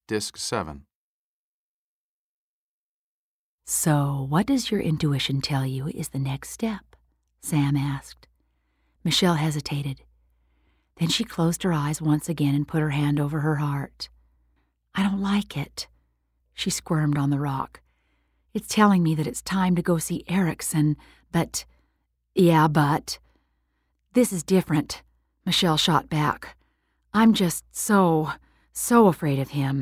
Disc 7. So, what does your intuition tell you is the next step? Sam asked. Michelle hesitated. Then she closed her eyes once again and put her hand over her heart. I don't like it. She squirmed on the rock. It's telling me that it's time to go see Erickson, but... Yeah, but... This is different, Michelle shot back. I'm just so afraid of him.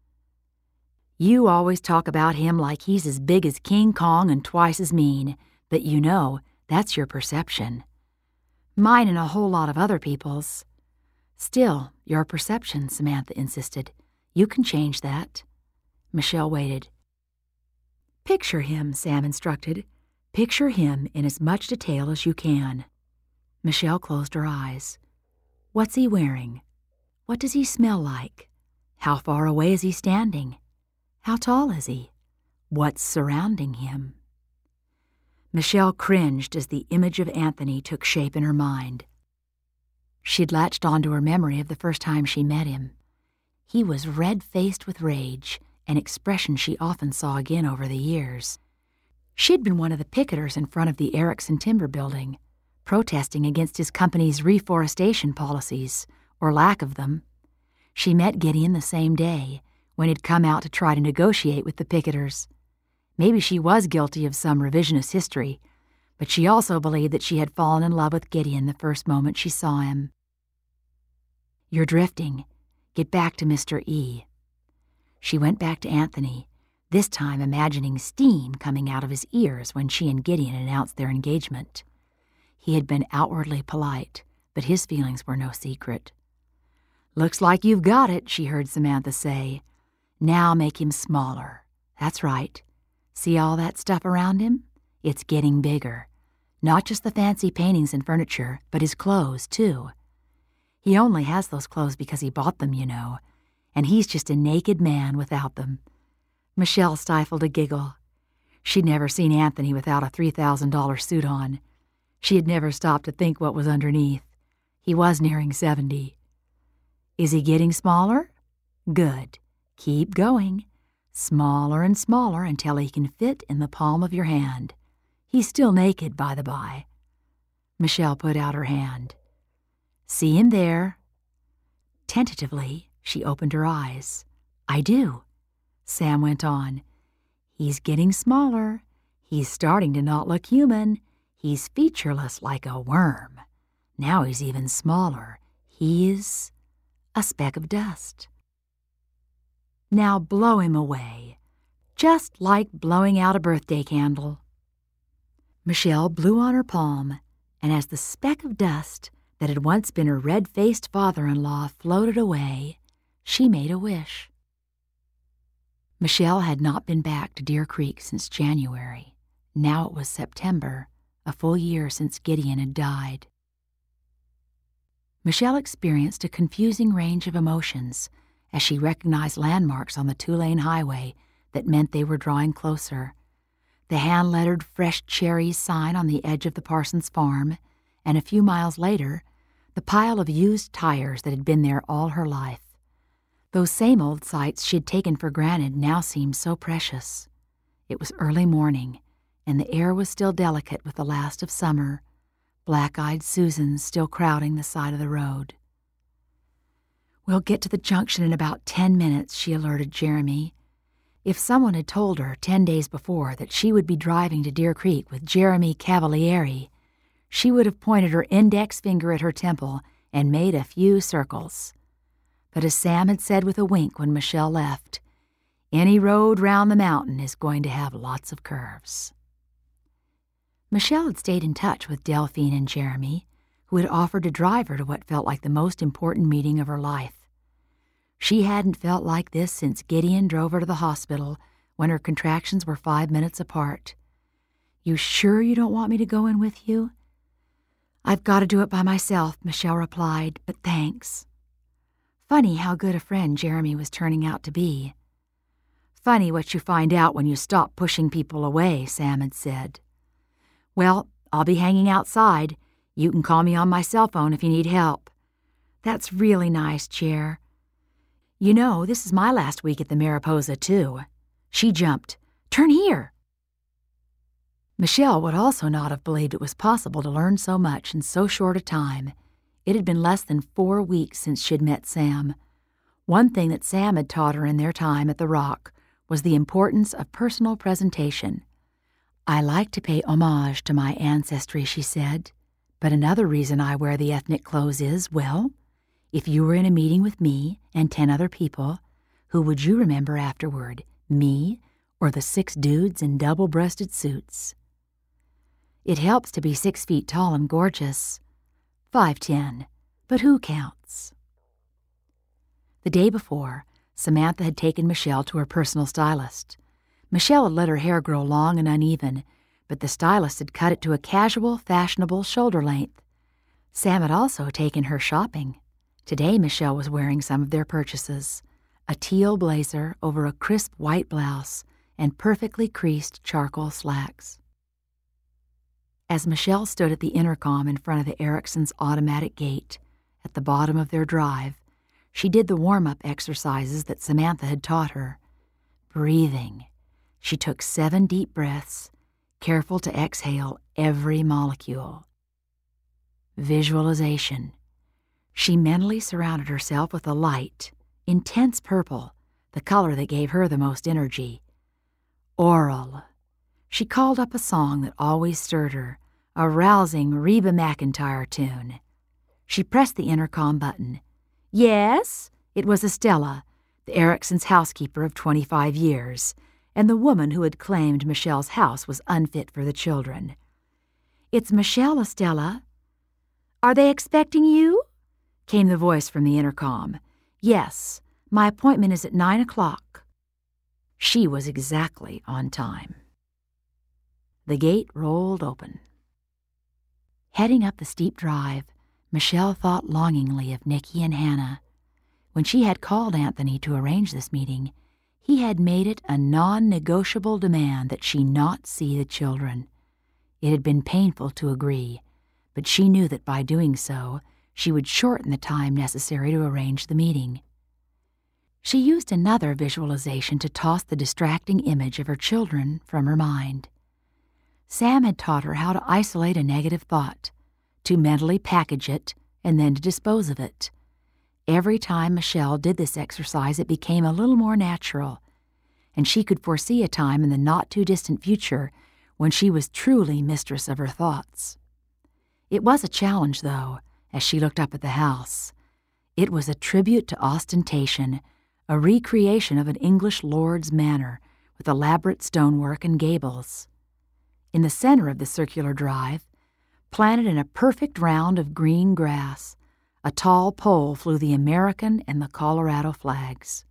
You always talk about him like he's as big as King Kong and twice as mean, but you know, that's your perception. Mine and a whole lot of other people's. Still, your perception, Samantha insisted. You can change that. Michelle waited. Picture him, Sam instructed. Picture him in as much detail as you can. Michelle closed her eyes. What's he wearing? What does he smell like? How far away is he standing? How tall is he? What's surrounding him? Michelle cringed as the image of Anthony took shape in her mind. She'd latched onto her memory of the first time she met him. He was red-faced with rage, an expression she often saw again over the years. She'd been one of the picketers in front of the Erickson Timber Building, protesting against his company's reforestation policies, or lack of them. She met Gideon the same day, when he'd come out to try to negotiate with the picketers. Maybe she was guilty of some revisionist history, but she also believed that she had fallen in love with Gideon the first moment she saw him. You're drifting. Get back to Mr. E. She went back to Anthony, this time imagining steam coming out of his ears when she and Gideon announced their engagement. He had been outwardly polite, but his feelings were no secret. Looks like you've got it, she heard Samantha say. Now make him smaller. That's right. See all that stuff around him? It's getting bigger. Not just the fancy paintings and furniture, but his clothes, too. He only has those clothes because he bought them, you know, and he's just a naked man without them. Michelle stifled a giggle. She'd never seen Anthony without a $3,000 suit on. She had never stopped to think what was underneath. He was nearing 70. Is he getting smaller? Good. Keep going. Smaller and smaller until he can fit in the palm of your hand. He's still naked, by the by. Michelle put out her hand. See him there? Tentatively, she opened her eyes. I do. Sam went on. He's getting smaller. He's starting to not look human. He's featureless like a worm. Now he's even smaller. He's a speck of dust. Now blow him away, just like blowing out a birthday candle. Michelle blew on her palm, and as the speck of dust that had once been her red-faced father-in-law floated away, she made a wish. Michelle had not been back to Deer Creek since January. Now it was September, a full year since Gideon had died. Michelle experienced a confusing range of emotions as she recognized landmarks on the 2-lane highway that meant they were drawing closer. The hand-lettered Fresh Cherries sign on the edge of the Parsons farm, and a few miles later, the pile of used tires that had been there all her life. Those same old sights she had taken for granted now seemed so precious. It was early morning, and the air was still delicate with the last of summer, black-eyed Susans still crowding the side of the road. We'll get to the junction in about 10 minutes, she alerted Jeremy. If someone had told her 10 days before that she would be driving to Deer Creek with Jeremy Cavalieri, she would have pointed her index finger at her temple and made a few circles. But as Sam had said with a wink when Michelle left, any road round the mountain is going to have lots of curves. Michelle had stayed in touch with Delphine and Jeremy, who had offered to drive her to what felt like the most important meeting of her life. She hadn't felt like this since Gideon drove her to the hospital when her contractions were 5 minutes apart. You sure you don't want me to go in with you? I've got to do it by myself, Michelle replied, but thanks. Funny how good a friend Jeremy was turning out to be. Funny what you find out when you stop pushing people away, Sam had said. Well, I'll be hanging outside. You can call me on my cell phone if you need help. That's really nice, Jer. You know, this is my last week at the Mariposa, too. She jumped. Turn here! Michelle would also not have believed it was possible to learn so much in so short a time. It had been less than 4 weeks since she'd met Sam. One thing that Sam had taught her in their time at the Rock was the importance of personal presentation. I like to pay homage to my ancestry, she said, but another reason I wear the ethnic clothes is, well, if you were in a meeting with me and 10 other people, who would you remember afterward, me or the 6 dudes in double-breasted suits? It helps to be 6 feet tall and gorgeous. 5'10", but who counts? The day before, Samantha had taken Michelle to her personal stylist. Michelle had let her hair grow long and uneven, but the stylist had cut it to a casual, fashionable shoulder length. Sam had also taken her shopping. Today, Michelle was wearing some of their purchases, a teal blazer over a crisp white blouse and perfectly creased charcoal slacks. As Michelle stood at the intercom in front of the Ericksons' automatic gate, at the bottom of their drive, she did the warm-up exercises that Samantha had taught her. Breathing. She took 7 deep breaths, careful to exhale every molecule. Visualization. She mentally surrounded herself with a light, intense purple, the color that gave her the most energy. Oral. She called up a song that always stirred her, a rousing Reba McEntire tune. She pressed the intercom button. Yes, it was Estella, the Ericksons' housekeeper of 25 years, and the woman who had claimed Michelle's house was unfit for the children. It's Michelle, Estella. Are they expecting you? Came the voice from the intercom. Yes, my appointment is at 9 o'clock. She was exactly on time. The gate rolled open. Heading up the steep drive, Michelle thought longingly of Nicky and Hannah. When she had called Anthony to arrange this meeting, he had made it a non-negotiable demand that she not see the children. It had been painful to agree, but she knew that by doing so, she would shorten the time necessary to arrange the meeting. She used another visualization to toss the distracting image of her children from her mind. Sam had taught her how to isolate a negative thought, to mentally package it, and then to dispose of it. Every time Michelle did this exercise, it became a little more natural, and she could foresee a time in the not-too-distant future when she was truly mistress of her thoughts. It was a challenge, though, as she looked up at the house. It was a tribute to ostentation, a recreation of an English lord's manor with elaborate stonework and gables. In the center of the circular drive, planted in a perfect round of green grass, a tall pole flew the American and the Colorado flags.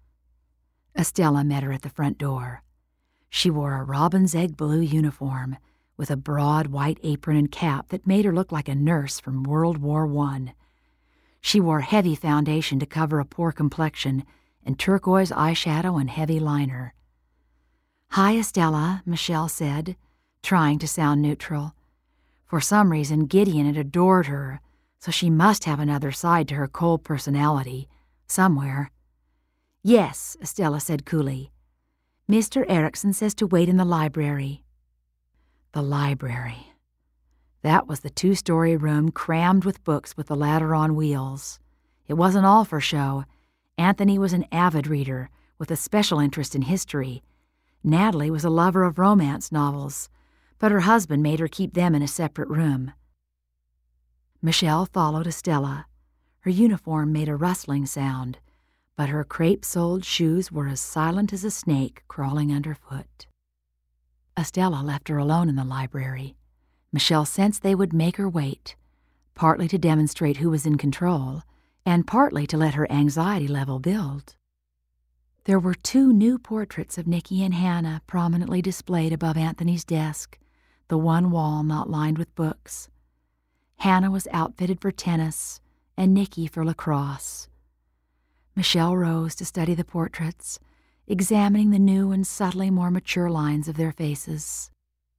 Estella met her at the front door. She wore a robin's egg blue uniform with a broad white apron and cap that made her look like a nurse from World War I. She wore heavy foundation to cover a poor complexion and turquoise eyeshadow and heavy liner. "Hi, Estella," Michelle said, trying to sound neutral. For some reason, Gideon had adored her, so she must have another side to her cold personality, somewhere. "Yes," Estella said coolly. "Mr. Erickson says to wait in the library." The library. That was the 2-story room crammed with books with the ladder on wheels. It wasn't all for show. Anthony was an avid reader with a special interest in history. Natalie was a lover of romance novels, but her husband made her keep them in a separate room. Michelle followed Estella. Her uniform made a rustling sound, but her crepe-soled shoes were as silent as a snake crawling underfoot. Estella left her alone in the library. Michelle sensed they would make her wait, partly to demonstrate who was in control, and partly to let her anxiety level build. There were 2 new portraits of Nicky and Hannah prominently displayed above Anthony's desk, the one wall not lined with books. Hannah was outfitted for tennis, and Nicky for lacrosse. Michelle rose to study the portraits, examining the new and subtly more mature lines of their faces.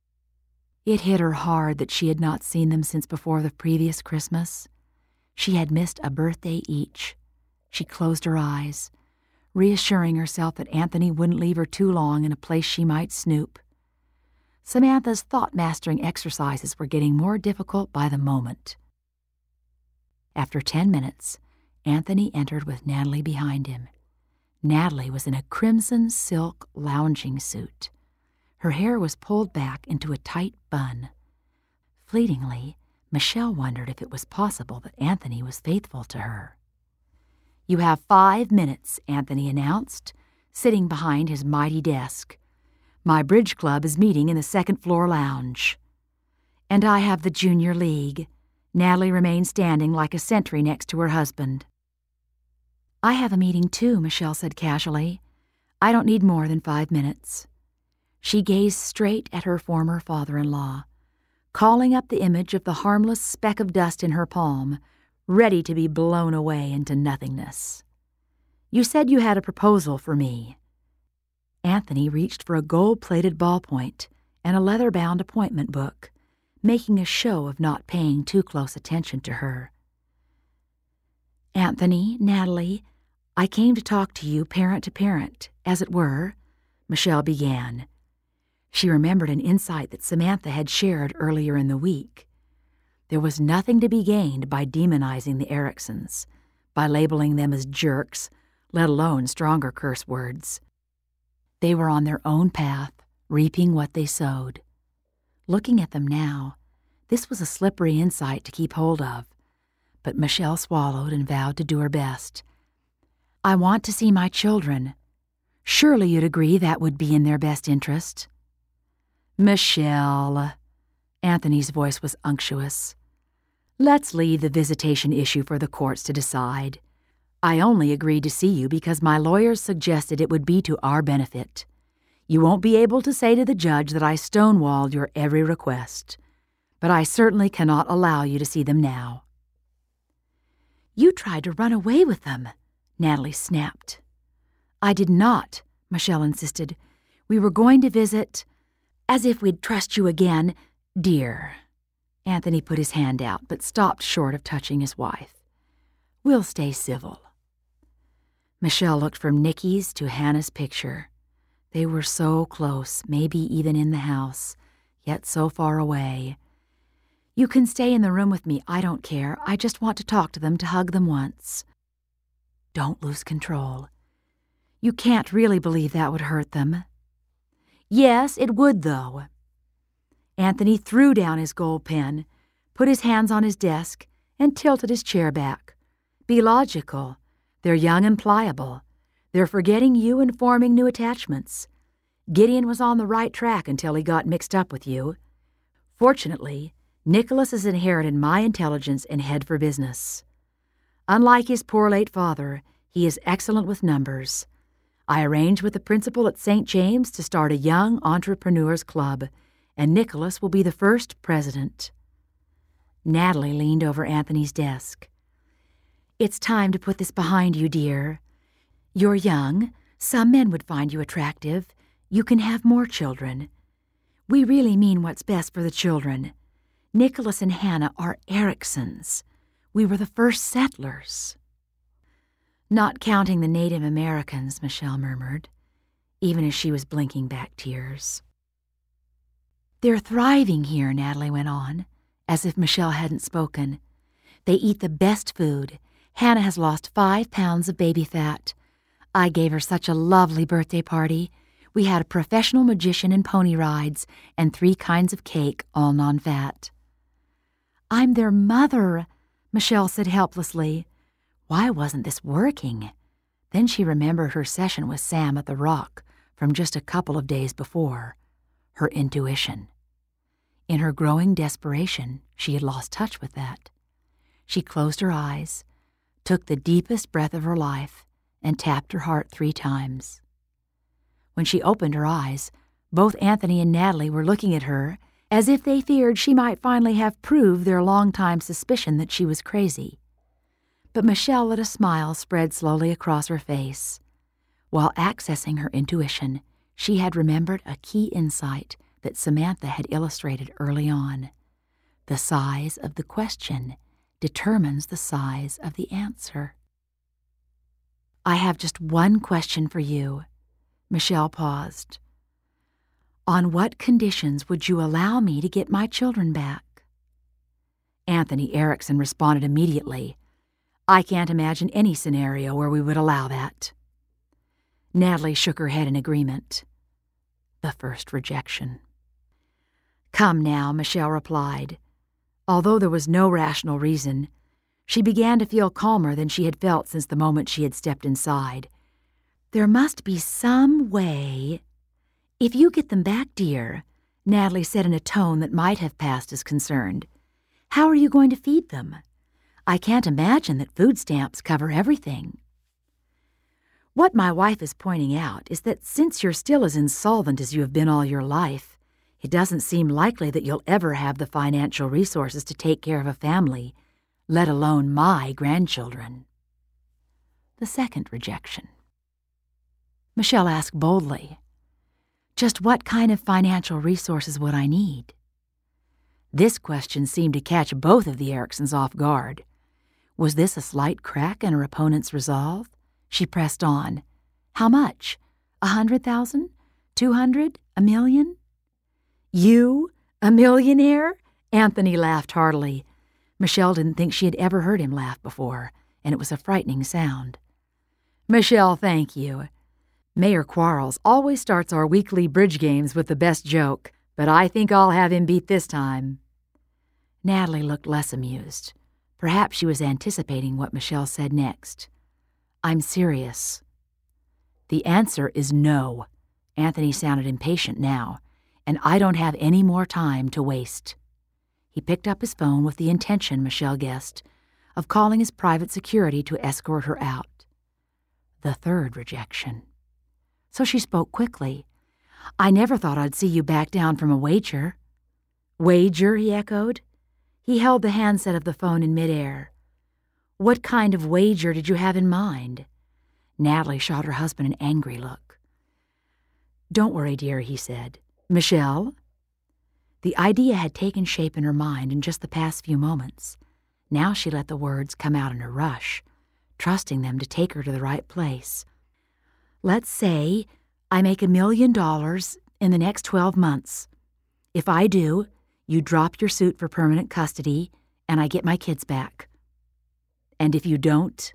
It hit her hard that she had not seen them since before the previous Christmas. She had missed a birthday each. She closed her eyes, reassuring herself that Anthony wouldn't leave her too long in a place she might snoop. Samantha's thought-mastering exercises were getting more difficult by the moment. After 10 minutes, Anthony entered with Natalie behind him. Natalie was in a crimson silk lounging suit. Her hair was pulled back into a tight bun. Fleetingly, Michelle wondered if it was possible that Anthony was faithful to her. "You have 5 minutes," Anthony announced, sitting behind his mighty desk. "My bridge club is meeting in the second-floor lounge." "And I have the junior league." Natalie remained standing like a sentry next to her husband. "I have a meeting too," Michelle said casually. "I don't need more than 5 minutes." She gazed straight at her former father-in-law, calling up the image of the harmless speck of dust in her palm, ready to be blown away into nothingness. "You said you had a proposal for me." Anthony reached for a gold-plated ballpoint and a leather-bound appointment book, making a show of not paying too close attention to her. "Anthony, Natalie, I came to talk to you parent to parent, as it were," Michelle began. She remembered an insight that Samantha had shared earlier in the week. There was nothing to be gained by demonizing the Ericksons, by labeling them as jerks, let alone stronger curse words. They were on their own path, reaping what they sowed. Looking at them now, this was a slippery insight to keep hold of, but Michelle swallowed and vowed to do her best. "I want to see my children. Surely you'd agree that would be in their best interest." "Michelle," Anthony's voice was unctuous, "let's leave the visitation issue for the courts to decide. I only agreed to see you because my lawyers suggested it would be to our benefit. You won't be able to say to the judge that I stonewalled your every request, but I certainly cannot allow you to see them now." "You tried to run away with them," Natalie snapped. "I did not," Michelle insisted. "We were going to visit, as if we'd trust you again, dear." Anthony put his hand out, but stopped short of touching his wife. "We'll stay civil." Michelle looked from Nikki's to Hannah's picture. They were so close, maybe even in the house, yet so far away. "You can stay in the room with me, I don't care. I just want to talk to them, to hug them once." "Don't lose control. You can't really believe that would hurt them." "Yes, it would, though." Anthony threw down his gold pen, put his hands on his desk, and tilted his chair back. "Be logical. They're young and pliable. They're forgetting you and forming new attachments. Gideon was on the right track until he got mixed up with you. Fortunately, Nicholas has inherited my intelligence and head for business. Unlike his poor late father, he is excellent with numbers. I arranged with the principal at St. James to start a young entrepreneurs club, and Nicholas will be the first president." Natalie leaned over Anthony's desk. "It's time to put this behind you, dear. You're young. Some men would find you attractive. You can have more children. We really mean what's best for the children. Nicholas and Hannah are Ericksons. We were the first settlers." "Not counting the Native Americans," Michelle murmured, even as she was blinking back tears. "They're thriving here," Natalie went on, as if Michelle hadn't spoken. "They eat the best food. Hannah has lost 5 pounds of baby fat. I gave her such a lovely birthday party. We had a professional magician and pony rides and 3 kinds of cake, all non-fat." "I'm their mother," Michelle said helplessly. Why wasn't this working? Then she remembered her session with Sam at the Rock from just a couple of days before. Her intuition. In her growing desperation, she had lost touch with that. She closed her eyes, took the deepest breath of her life, and tapped her heart 3 times. When she opened her eyes, both Anthony and Natalie were looking at her as if they feared she might finally have proved their long-time suspicion that she was crazy. But Michelle let a smile spread slowly across her face. While accessing her intuition, she had remembered a key insight that Samantha had illustrated early on. The size of the question determines the size of the answer. I have just one question for you. Michelle paused. On what conditions would you allow me to get my children back? Anthony Erickson responded immediately. I can't imagine any scenario where we would allow that. Natalie shook her head in agreement. The first rejection. Come now, Michelle replied. Although there was no rational reason, she began to feel calmer than she had felt since the moment she had stepped inside. There must be some way. If you get them back, dear, Natalie said in a tone that might have passed as concerned, how are you going to feed them? I can't imagine that food stamps cover everything. What my wife is pointing out is that since you're still as insolvent as you have been all your life, it doesn't seem likely that you'll ever have the financial resources to take care of a family, let alone my grandchildren. The second rejection. Michelle asked boldly, just what kind of financial resources would I need? This question seemed to catch both of the Ericksons off guard. Was this a slight crack in her opponent's resolve? She pressed on. How much? 100,000? 200? $1 million? You? A millionaire? Anthony laughed heartily. Michelle didn't think she had ever heard him laugh before, and it was a frightening sound. Michelle, thank you. Mayor Quarles always starts our weekly bridge games with the best joke, but I think I'll have him beat this time. Natalie looked less amused. Perhaps she was anticipating what Michelle said next. I'm serious. The answer is no. Anthony sounded impatient now, and I don't have any more time to waste. He picked up his phone with the intention, Michelle guessed, of calling his private security to escort her out. The third rejection. So she spoke quickly. I never thought I'd see you back down from a wager. Wager, he echoed. He held the handset of the phone in midair. What kind of wager did you have in mind? Natalie shot her husband an angry look. Don't worry, dear, he said. Michelle? The idea had taken shape in her mind in just the past few moments. Now she let the words come out in a rush, trusting them to take her to the right place. Let's say I make $1 million in the next 12 months. If I do, you drop your suit for permanent custody and I get my kids back. And if you don't,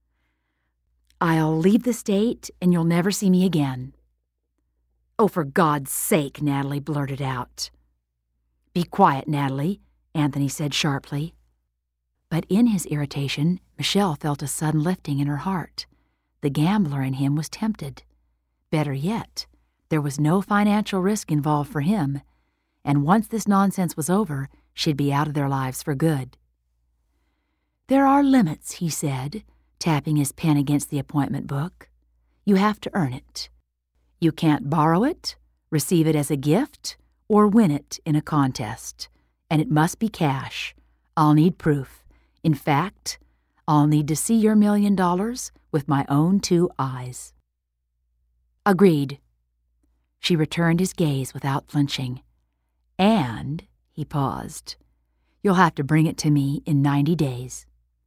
I'll leave the state and you'll never see me again. Oh, for God's sake, Natalie blurted out. Be quiet, Natalie, Anthony said sharply. But in his irritation, Michelle felt a sudden lifting in her heart. The gambler in him was tempted. Better yet, there was no financial risk involved for him, and once this nonsense was over, she'd be out of their lives for good. There are limits, he said, tapping his pen against the appointment book. You have to earn it. You can't borrow it, receive it as a gift, or win it in a contest. And it must be cash. I'll need proof. In fact, I'll need to see your $1 million with my own 2 eyes. Agreed. She returned his gaze without flinching. And, he paused, you'll have to bring it to me in 90 days.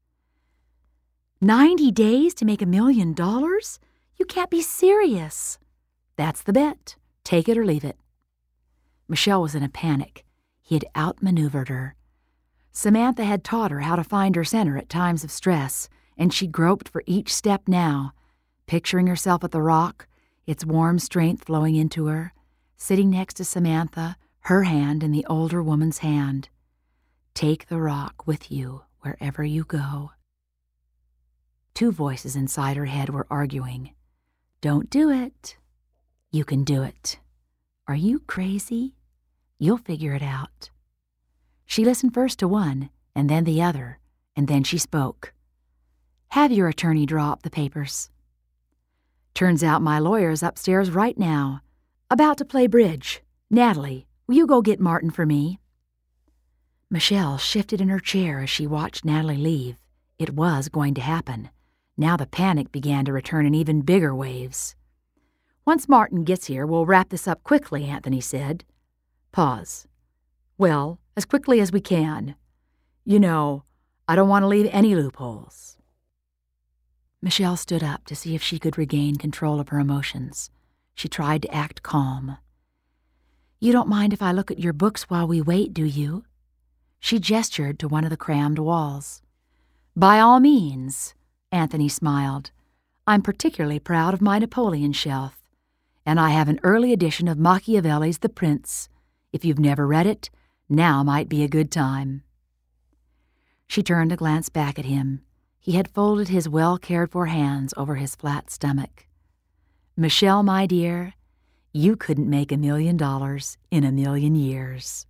90 days to make $1 million? You can't be serious. That's the bet. Take it or leave it. Michelle was in a panic. He had outmaneuvered her. Samantha had taught her how to find her center at times of stress, and she groped for each step now, picturing herself at the rock, its warm strength flowing into her, sitting next to Samantha, her hand in the older woman's hand. Take the rock with you wherever you go. 2 voices inside her head were arguing. Don't do it. You can do it. Are you crazy? You'll figure it out. She listened first to one, and then the other, and then she spoke. Have your attorney draw up the papers. Turns out my lawyer's upstairs right now, about to play bridge. Natalie, will you go get Martin for me? Michelle shifted in her chair as she watched Natalie leave. It was going to happen. Now the panic began to return in even bigger waves. Once Martin gets here, we'll wrap this up quickly, Anthony said. Pause. Well, as quickly as we can. You know, I don't want to leave any loopholes. Michelle stood up to see if she could regain control of her emotions. She tried to act calm. "You don't mind if I look at your books while we wait, do you?" She gestured to one of the crammed walls. "By all means," Anthony smiled. "I'm particularly proud of my Napoleon shelf, and I have an early edition of Machiavelli's The Prince. If you've never read it, now might be a good time." She turned to glance back at him. He had folded his well-cared-for hands over his flat stomach. "Michelle, my dear, you couldn't make $1 million in 1,000,000 years."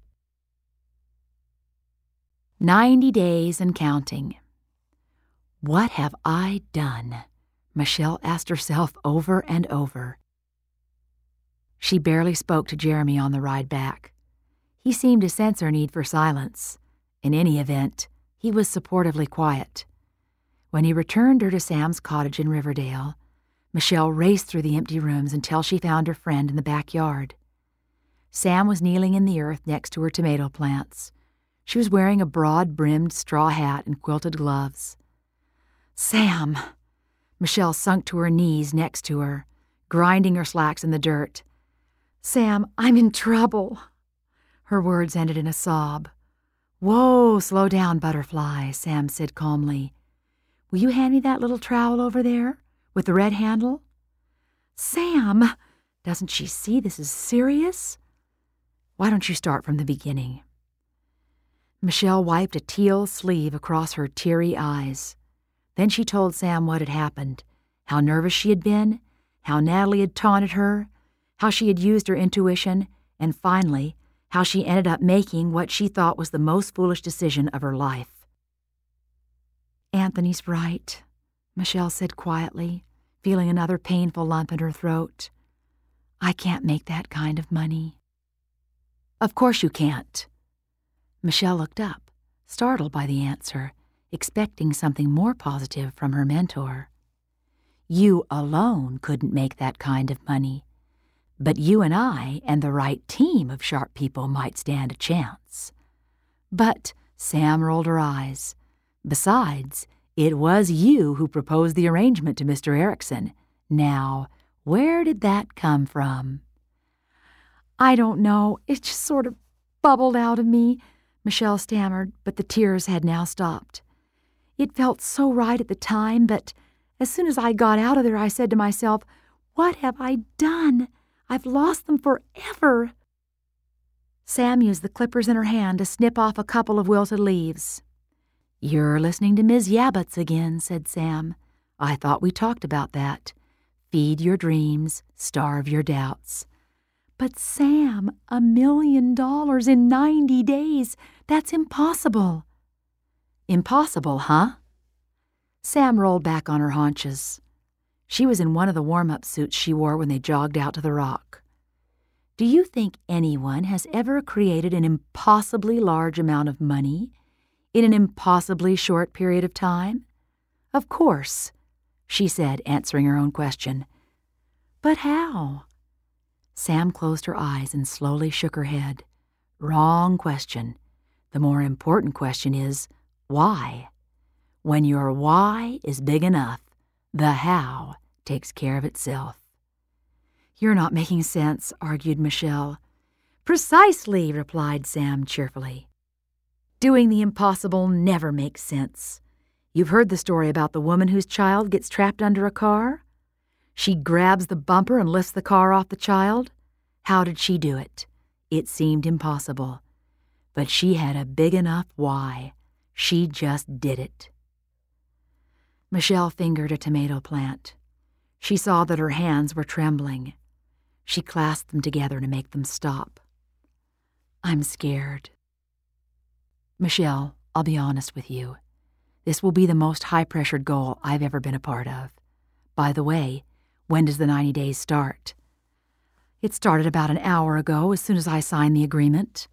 90 days and counting. What have I done? Michelle asked herself over and over. She barely spoke to Jeremy on the ride back. He seemed to sense her need for silence. In any event, he was supportively quiet. When he returned her to Sam's cottage in Riverdale, Michelle raced through the empty rooms until she found her friend in the backyard. Sam was kneeling in the earth next to her tomato plants. She was wearing a broad-brimmed straw hat and quilted gloves. "Sam!" Michelle sunk to her knees next to her, grinding her slacks in the dirt. "Sam, I'm in trouble." Her words ended in a sob. "Whoa, slow down, Butterfly," Sam said calmly. "Will you hand me that little trowel over there, with the red handle?" "Sam! Doesn't she see this is serious?" "Why don't you start from the beginning?" Michelle wiped a teal sleeve across her teary eyes. Then she told Sam what had happened, how nervous she had been, how Natalie had taunted her, how she had used her intuition, and finally, how she ended up making what she thought was the most foolish decision of her life. "Anthony's right," Michelle said quietly, feeling another painful lump in her throat. "I can't make that kind of money." "Of course you can't." Michelle looked up, startled by the answer, expecting something more positive from her mentor. "You alone couldn't make that kind of money, but you and I and the right team of sharp people might stand a chance." "But," Sam rolled her eyes, "besides, it was you who proposed the arrangement to Mr. Erickson. Now, where did that come from?" "I don't know. It just sort of bubbled out of me," Michelle stammered, but the tears had now stopped. "It felt so right at the time, but as soon as I got out of there, I said to myself, 'What have I done? I've lost them forever.'" Sam used the clippers in her hand to snip off a couple of wilted leaves. "You're listening to Ms. Yabbits again," said Sam. "I thought we talked about that. Feed your dreams, starve your doubts." "But Sam, $1 million in 90 days, that's impossible." "Impossible, huh?" Sam rolled back on her haunches. She was in one of the warm-up suits she wore when they jogged out to the Rock. "Do you think anyone has ever created an impossibly large amount of money in an impossibly short period of time?" "Of course," she said, answering her own question. "But how?" Sam closed her eyes and slowly shook her head. "Wrong question. The more important question is, why? When your why is big enough, the how takes care of itself." "You're not making sense," argued Michelle. "Precisely," replied Sam cheerfully. "Doing the impossible never makes sense. You've heard the story about the woman whose child gets trapped under a car? She grabs the bumper and lifts the car off the child. How did she do it? It seemed impossible. But she had a big enough why. She just did it." Michelle fingered a tomato plant. She saw that her hands were trembling. She clasped them together to make them stop. "I'm scared." "Michelle, I'll be honest with you. This will be the most high-pressured goal I've ever been a part of. By the way, when does the 90 days start?" "It started about an hour ago, as soon as I signed the agreement."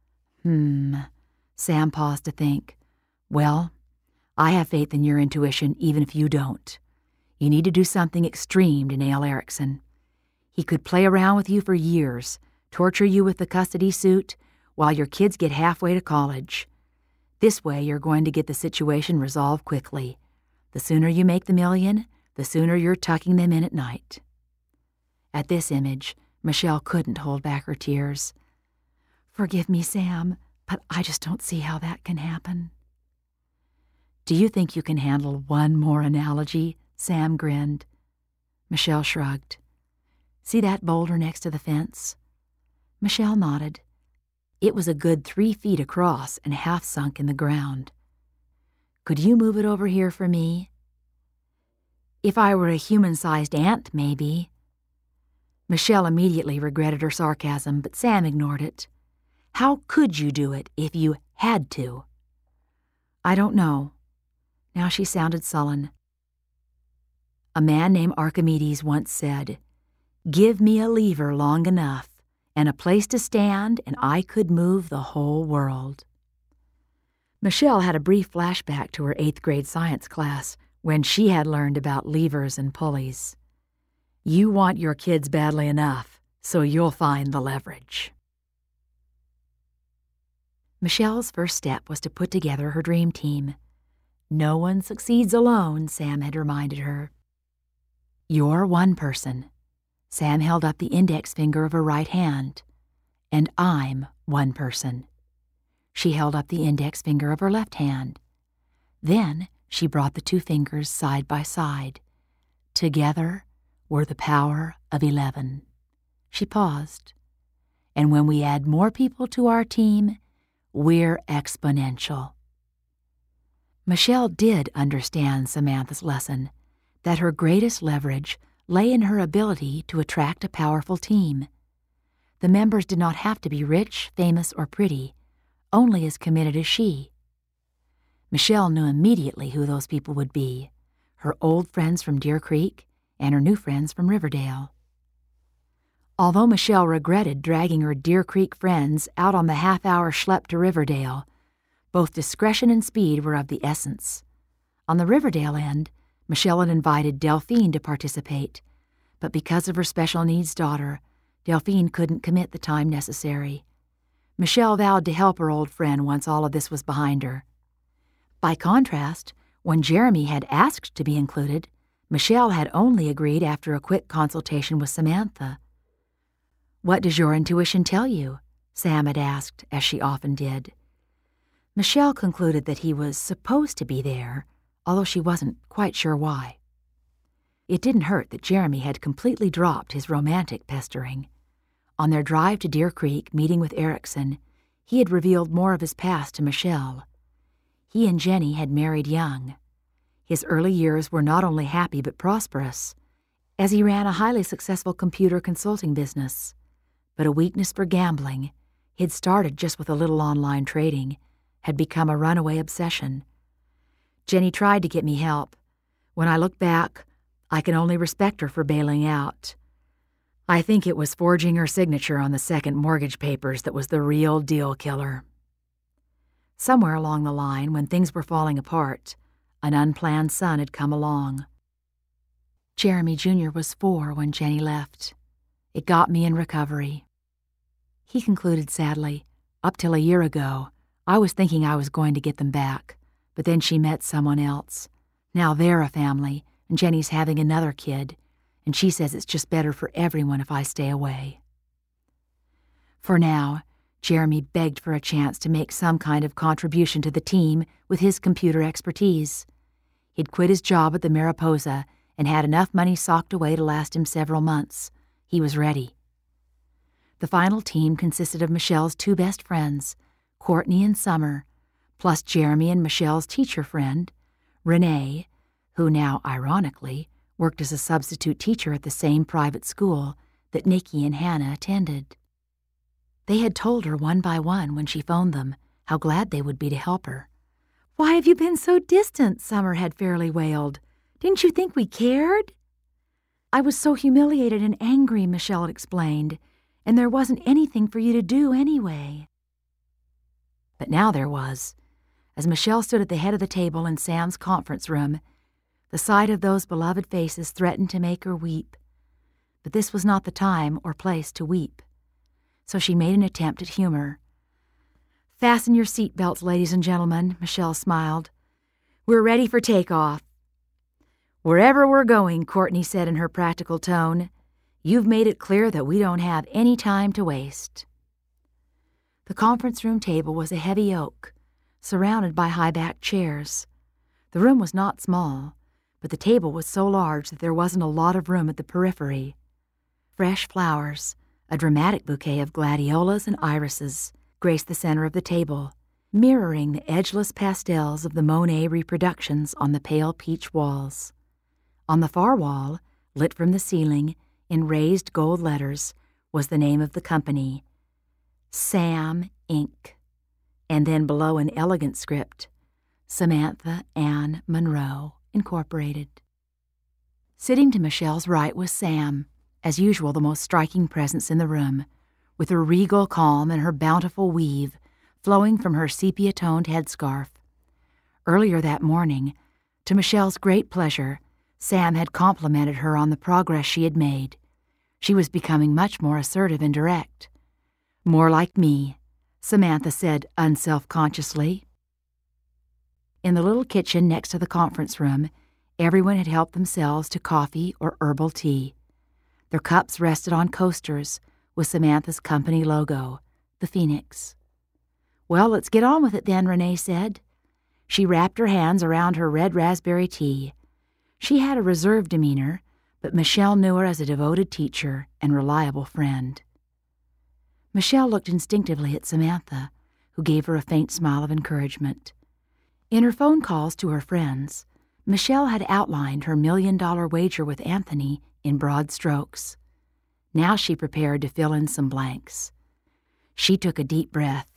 Sam paused to think. "Well, I have faith in your intuition, even if you don't. You need to do something extreme to nail Erickson. He could play around with you for years, torture you with the custody suit, while your kids get halfway to college. This way, you're going to get the situation resolved quickly. The sooner you make the $1 million, the sooner you're tucking them in at night." At this image, Michelle couldn't hold back her tears. "Forgive me, Sam, but I just don't see how that can happen." "Do you think you can handle one more analogy?" Sam grinned. Michelle shrugged. "See that boulder next to the fence?" Michelle nodded. It was a good 3 feet across and half sunk in the ground. "Could you move it over here for me?" "If I were a human-sized ant, maybe." Michelle immediately regretted her sarcasm, but Sam ignored it. "How could you do it if you had to?" "I don't know." Now she sounded sullen. "A man named Archimedes once said, 'Give me a lever long enough and a place to stand, and I could move the whole world.'" Michelle had a brief flashback to her 8th grade science class when she had learned about levers and pulleys. You want your kids badly enough, so you'll find the leverage. Michelle's first step was to put together her dream team. "No one succeeds alone," Sam had reminded her. "You're one person." Sam held up the index finger of her right hand. "And I'm one person." She held up the index finger of her left hand. Then she brought the 2 fingers side by side. Together were the power of 11. She paused. "And when we add more people to our team, we're exponential." Michelle did understand Samantha's lesson, that her greatest leverage lay in her ability to attract a powerful team. The members did not have to be rich, famous, or pretty, only as committed as she. Michelle knew immediately who those people would be, her old friends from Deer Creek and her new friends from Riverdale. Although Michelle regretted dragging her Deer Creek friends out on the half-hour schlep to Riverdale, both discretion and speed were of the essence. On the Riverdale end, Michelle had invited Delphine to participate, but because of her special needs daughter, Delphine couldn't commit the time necessary. Michelle vowed to help her old friend once all of this was behind her. By contrast, when Jeremy had asked to be included, Michelle had only agreed after a quick consultation with Samantha. "What does your intuition tell you?" Sam had asked, as she often did. Michelle concluded that he was supposed to be there, although she wasn't quite sure why. It didn't hurt that Jeremy had completely dropped his romantic pestering. On their drive to Deer Creek, meeting with Erickson, he had revealed more of his past to Michelle. He and Jenny had married young. His early years were not only happy but prosperous, as he ran a highly successful computer consulting business. But a weakness for gambling, he'd started just with a little online trading, had become a runaway obsession. Jenny tried to get me help. When I look back, I can only respect her for bailing out. I think it was forging her signature on the second mortgage papers that was the real deal killer. Somewhere along the line, when things were falling apart, an unplanned son had come along. Jeremy Jr. was 4 when Jenny left. It got me in recovery. He concluded sadly, "Up till a year ago, I was thinking I was going to get them back, but then she met someone else. Now they're a family, and Jenny's having another kid, and she says it's just better for everyone if I stay away." For now, Jeremy begged for a chance to make some kind of contribution to the team with his computer expertise. He'd quit his job at the Mariposa and had enough money socked away to last him several months. He was ready. The final team consisted of Michelle's 2 best friends, Courtney and Summer, plus Jeremy and Michelle's teacher friend, Renee, who now, ironically, worked as a substitute teacher at the same private school that Nikki and Hannah attended. They had told her one by one when she phoned them how glad they would be to help her. "Why have you been so distant?" Summer had fairly wailed. "Didn't you think we cared?" "I was so humiliated and angry," Michelle had explained, "and there wasn't anything for you to do anyway." But now there was. As Michelle stood at the head of the table in Sam's conference room, the sight of those beloved faces threatened to make her weep. But this was not the time or place to weep. So she made an attempt at humor. "Fasten your seatbelts, ladies and gentlemen," Michelle smiled. "We're ready for takeoff." "Wherever we're going," Courtney said in her practical tone, "you've made it clear that we don't have any time to waste." The conference room table was a heavy oak, surrounded by high-backed chairs. The room was not small, but the table was so large that there wasn't a lot of room at the periphery. Fresh flowers, a dramatic bouquet of gladiolas and irises, graced the center of the table, mirroring the edgeless pastels of the Monet reproductions on the pale peach walls. On the far wall, lit from the ceiling, in raised gold letters, was the name of the company, Sam Inc., and then below in elegant script, Samantha Ann Monroe, Incorporated. Sitting to Michelle's right was Sam, as usual the most striking presence in the room, with her regal calm and her bountiful weave flowing from her sepia-toned headscarf. Earlier that morning, to Michelle's great pleasure, Sam had complimented her on the progress she had made. She was becoming much more assertive and direct. "More like me," Samantha said unselfconsciously. In the little kitchen next to the conference room, everyone had helped themselves to coffee or herbal tea. Their cups rested on coasters with Samantha's company logo, the Phoenix. "Well, let's get on with it then," Renee said. She wrapped her hands around her red raspberry tea. She had a reserved demeanor, but Michelle knew her as a devoted teacher and reliable friend. Michelle looked instinctively at Samantha, who gave her a faint smile of encouragement. In her phone calls to her friends, Michelle had outlined her $1,000,000 wager with Anthony in broad strokes. Now she prepared to fill in some blanks. She took a deep breath.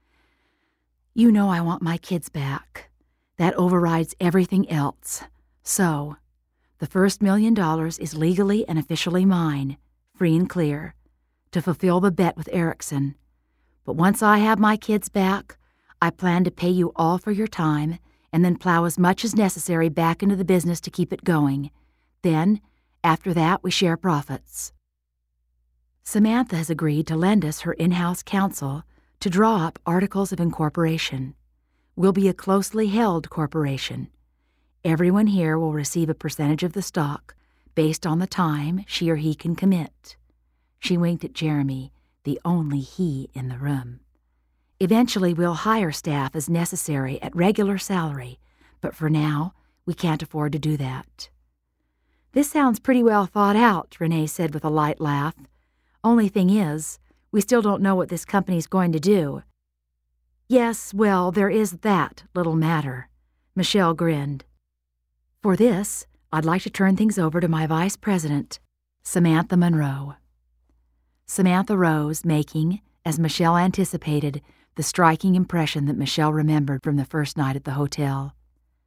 "You know I want my kids back. That overrides everything else. So, the first $1,000,000 is legally and officially mine, free and clear, to fulfill the bet with Erickson. But once I have my kids back, I plan to pay you all for your time and then plow as much as necessary back into the business to keep it going. Then, after that, we share profits." Samantha has agreed to lend us her in-house counsel to draw up articles of incorporation. We'll be a closely held corporation. Everyone here will receive a percentage of the stock based on the time she or he can commit. She winked at Jeremy, the only he in the room. Eventually, we'll hire staff as necessary at regular salary, but for now, we can't afford to do that. "This sounds pretty well thought out," Renee said with a light laugh. "Only thing is, we still don't know what this company's going to do." "Yes, well, there is that little matter," Michelle grinned. "For this, I'd like to turn things over to my vice president, Samantha Monroe." Samantha rose, making, as Michelle anticipated, the striking impression that Michelle remembered from the first night at the hotel.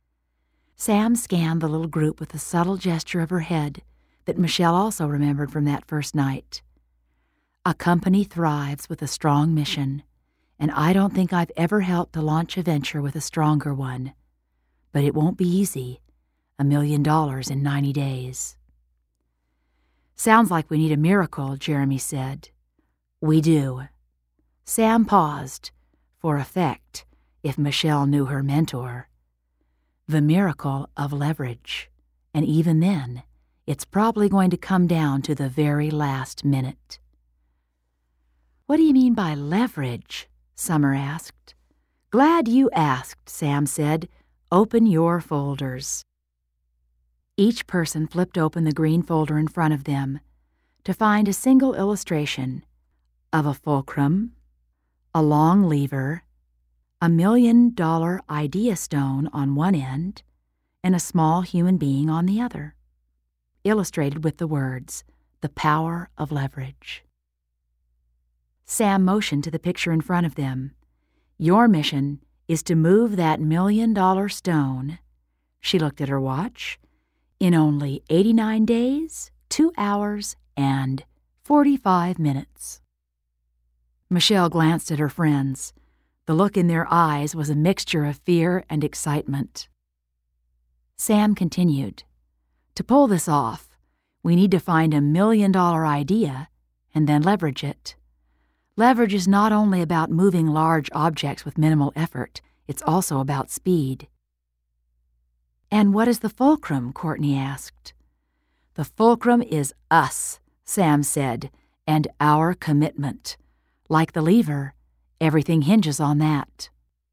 Sam scanned the little group with a subtle gesture of her head that Michelle also remembered from that first night. A company thrives with a strong mission, and I don't think I've ever helped to launch a venture with a stronger one. But it won't be easy. $1,000,000 in 90 days. "Sounds like we need a miracle," Jeremy said. "We do." Sam paused, for effect, if Michelle knew her mentor. "The miracle of leverage. And even then, it's probably going to come down to the very last minute." "What do you mean by leverage?" Summer asked. "Glad you asked," Sam said. "Open your folders." Each person flipped open the green folder in front of them to find a single illustration of a fulcrum, a long lever, a $1,000,000 idea stone on one end, and a small human being on the other, illustrated with the words, "The Power of Leverage." Sam motioned to the picture in front of them. "Your mission is to move that $1,000,000 stone," she looked at her watch, "in only 89 days, 2 hours, and 45 minutes. Michelle glanced at her friends. The look in their eyes was a mixture of fear and excitement. Sam continued, "To pull this off, we need to find a $1,000,000 idea and then leverage it. Leverage is not only about moving large objects with minimal effort, it's also about speed. "And what is the fulcrum?" Courtney asked. "The fulcrum is us," Sam said, "and our commitment. Like the lever, everything hinges on that."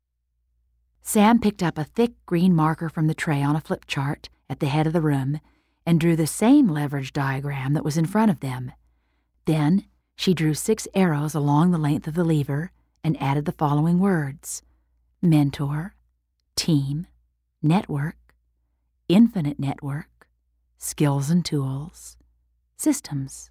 Sam picked up a thick green marker from the tray on a flip chart at the head of the room and drew the same leverage diagram that was in front of them. Then she drew 6 arrows along the length of the lever and added the following words: mentor, team, network, infinite network, skills and tools, systems.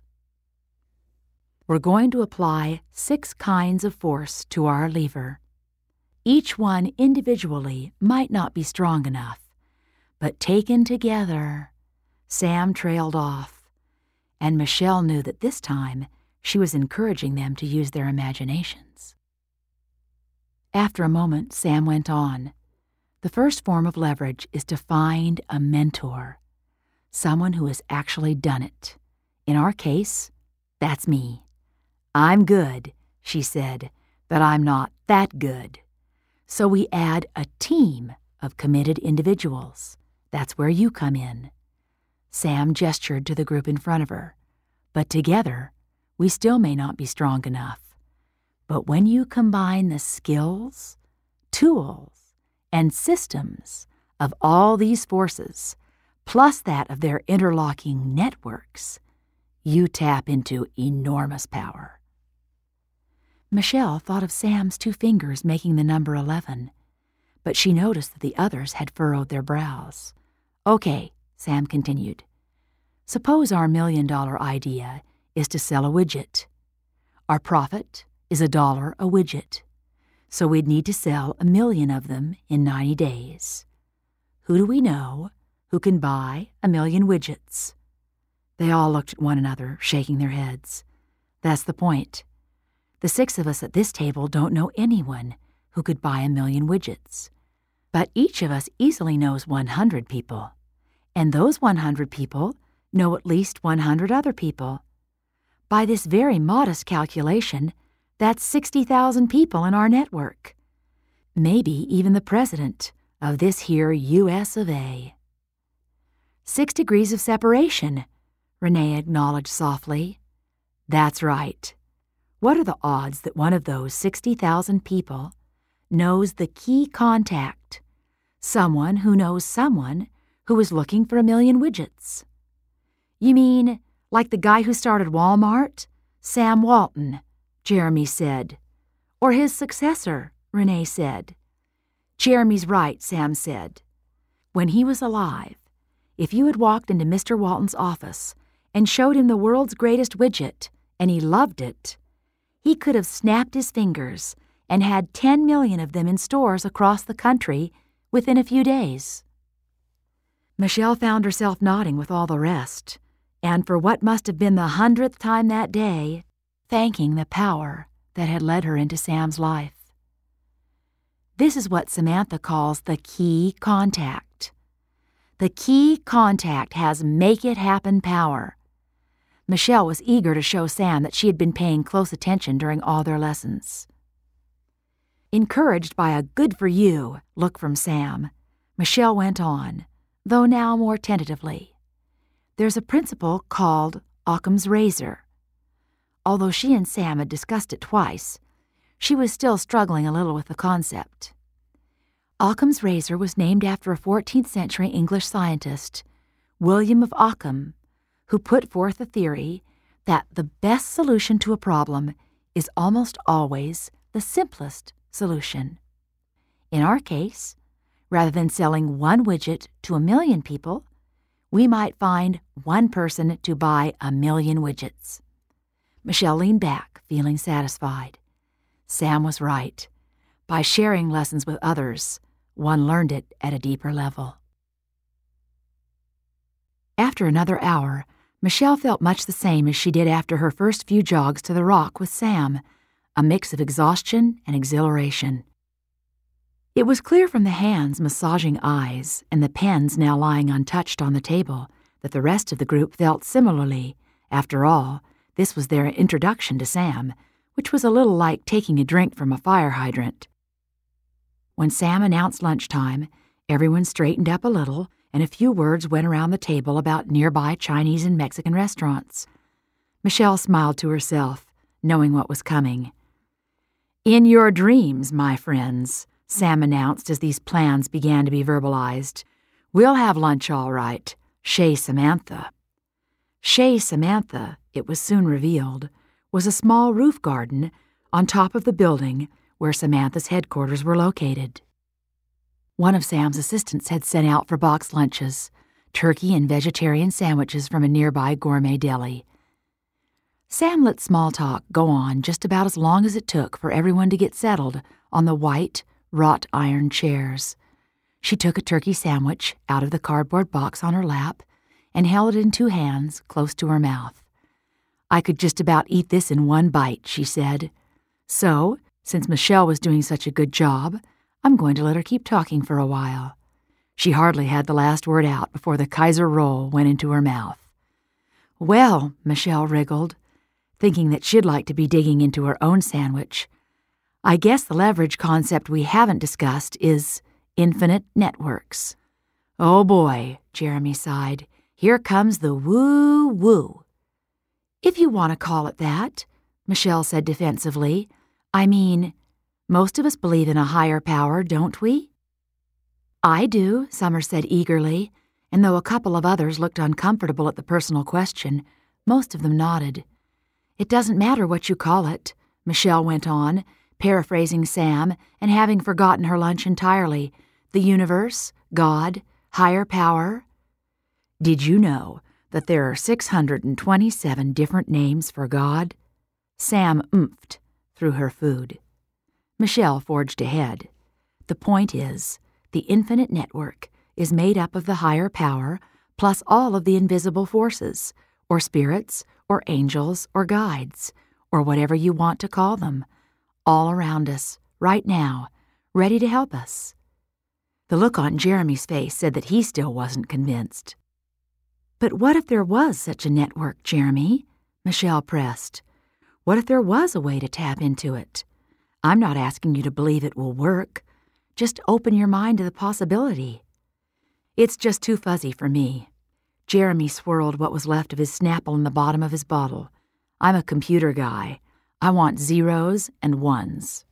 We're going to apply 6 kinds of force to our lever. Each one individually might not be strong enough, but taken together. Sam trailed off, and Michelle knew that this time she was encouraging them to use their imaginations. After a moment, Sam went on. The first form of leverage is to find a mentor, someone who has actually done it. In our case, that's me. "I'm good," she said, "but I'm not that good." So we add a team of committed individuals. That's where you come in. Sam gestured to the group in front of her. But together, we still may not be strong enough. But when you combine the skills, tools, and systems of all these forces, plus that of their interlocking networks, you tap into enormous power. Michelle thought of Sam's 2 fingers making the number 11, but she noticed that the others had furrowed their brows. "Okay," Sam continued. "Suppose our $1 million idea is to sell a widget. Our profit is $1 a widget, so we'd need to sell 1 million of them in 90 days. Who do we know who can buy 1 million widgets?" They all looked at one another, shaking their heads. That's the point. The 6 of us at this table don't know anyone who could buy 1 million widgets. But each of us easily knows 100 people. And those 100 people know at least 100 other people. By this very modest calculation, that's 60,000 people in our network. Maybe even the president of this here U.S. of A. 6 degrees of separation, Renee acknowledged softly. That's right. What are the odds that one of those 60,000 people knows the key contact, someone who knows someone who is looking for 1 million widgets? You mean like the guy who started Walmart? Sam Walton, Jeremy said. Or his successor, Renee said. Jeremy's right, Sam said. When he was alive, if you had walked into Mr. Walton's office and showed him the world's greatest widget, and he loved it, he could have snapped his fingers and had 10 million of them in stores across the country within a few days. Michelle found herself nodding with all the rest, and for what must have been the 100th time that day, thanking the power that had led her into Sam's life. This is what Samantha calls the key contact. The key contact has make-it-happen power. Michelle was eager to show Sam that she had been paying close attention during all their lessons. Encouraged by a good-for-you look from Sam, Michelle went on, though now more tentatively. There's a principle called Occam's razor. Although she and Sam had discussed it twice, she was still struggling a little with the concept. Occam's razor was named after a 14th century English scientist, William of Occam, who put forth the theory that the best solution to a problem is almost always the simplest solution. In our case, rather than selling 1 widget to 1 million people, we might find 1 person to buy 1 million widgets. Michelle leaned back, feeling satisfied. Sam was right. By sharing lessons with others, one learned it at a deeper level. After another hour, Michelle felt much the same as she did after her first few jogs to the Rock with Sam, a mix of exhaustion and exhilaration. It was clear from the hands massaging eyes and the pens now lying untouched on the table that the rest of the group felt similarly. After all, this was their introduction to Sam, which was a little like taking a drink from a fire hydrant. When Sam announced lunchtime, everyone straightened up a little and a few words went around the table about nearby Chinese and Mexican restaurants. Michelle smiled to herself, knowing what was coming. "In your dreams, my friends," Sam announced as these plans began to be verbalized. "We'll have lunch all right. Chez Samantha." Chez Samantha, it was soon revealed, was a small roof garden on top of the building where Samantha's headquarters were located. One of Sam's assistants had sent out for boxed lunches, turkey and vegetarian sandwiches from a nearby gourmet deli. Sam let small talk go on just about as long as it took for everyone to get settled on the white, wrought iron chairs. She took a turkey sandwich out of the cardboard box on her lap and held it in two hands close to her mouth. "I could just about eat this in one bite," she said. "So, since Michelle was doing such a good job, I'm going to let her keep talking for a while." She hardly had the last word out before the Kaiser roll went into her mouth. "Well," Michelle wriggled, thinking that she'd like to be digging into her own sandwich, "I guess the leverage concept we haven't discussed is infinite networks." "Oh boy," Jeremy sighed. "Here comes the woo-woo." "If you want to call it that," Michelle said defensively. "I mean, most of us believe in a higher power, don't we?" "I do," Summer said eagerly, and though a couple of others looked uncomfortable at the personal question, most of them nodded. "It doesn't matter what you call it," Michelle went on, paraphrasing Sam and having forgotten her lunch entirely. "The universe, God, higher power." "Did you know that there are 627 different names for God?" Sam oomphed through her food. Michelle forged ahead. "The point is, the infinite network is made up of the higher power plus all of the invisible forces, or spirits, or angels, or guides, or whatever you want to call them, all around us, right now, ready to help us." The look on Jeremy's face said that he still wasn't convinced. "But what if there was such a network, Jeremy?" Michelle pressed. "What if there was a way to tap into it? I'm not asking you to believe it will work. Just open your mind to the possibility." "It's just too fuzzy for me." Jeremy swirled what was left of his Snapple in the bottom of his bottle. "I'm a computer guy. I want zeros and ones."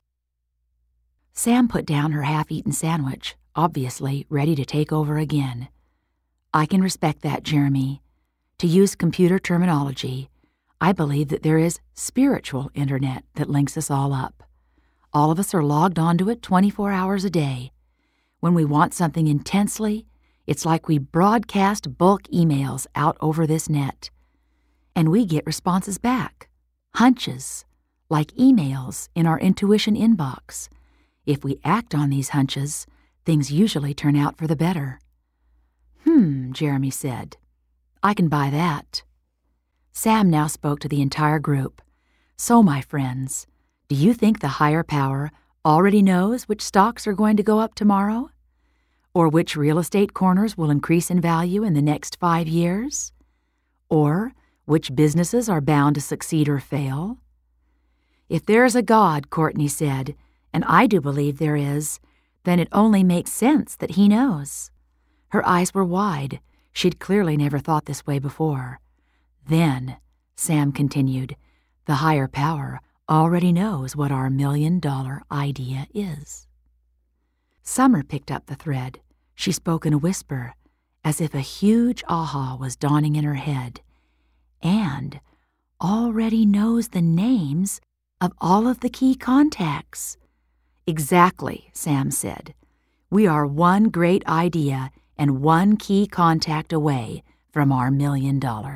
Sam put down her half-eaten sandwich, obviously ready to take over again. "I can respect that, Jeremy. To use computer terminology, I believe that there is spiritual internet that links us all up. All of us are logged onto it 24 hours a day. When we want something intensely, it's like we broadcast bulk emails out over this net. And we get responses back, hunches, like emails in our intuition inbox. If we act on these hunches, things usually turn out for the better." Jeremy said. "I can buy that." Sam now spoke to the entire group. "So, my friends, do you think the higher power already knows which stocks are going to go up tomorrow? Or which real estate corners will increase in value in the next 5 years? Or which businesses are bound to succeed or fail? If there is a God," Courtney said, "and I do believe there is, then it only makes sense that he knows." Her eyes were wide. She'd clearly never thought this way before. "Then," Sam continued, "the higher power already knows what our $1 million idea is." Summer picked up the thread. She spoke in a whisper, as if a huge aha was dawning in her head. "And already knows the names of all of the key contacts." "Exactly," Sam said. "We are one great idea and one key contact away from our $1 million.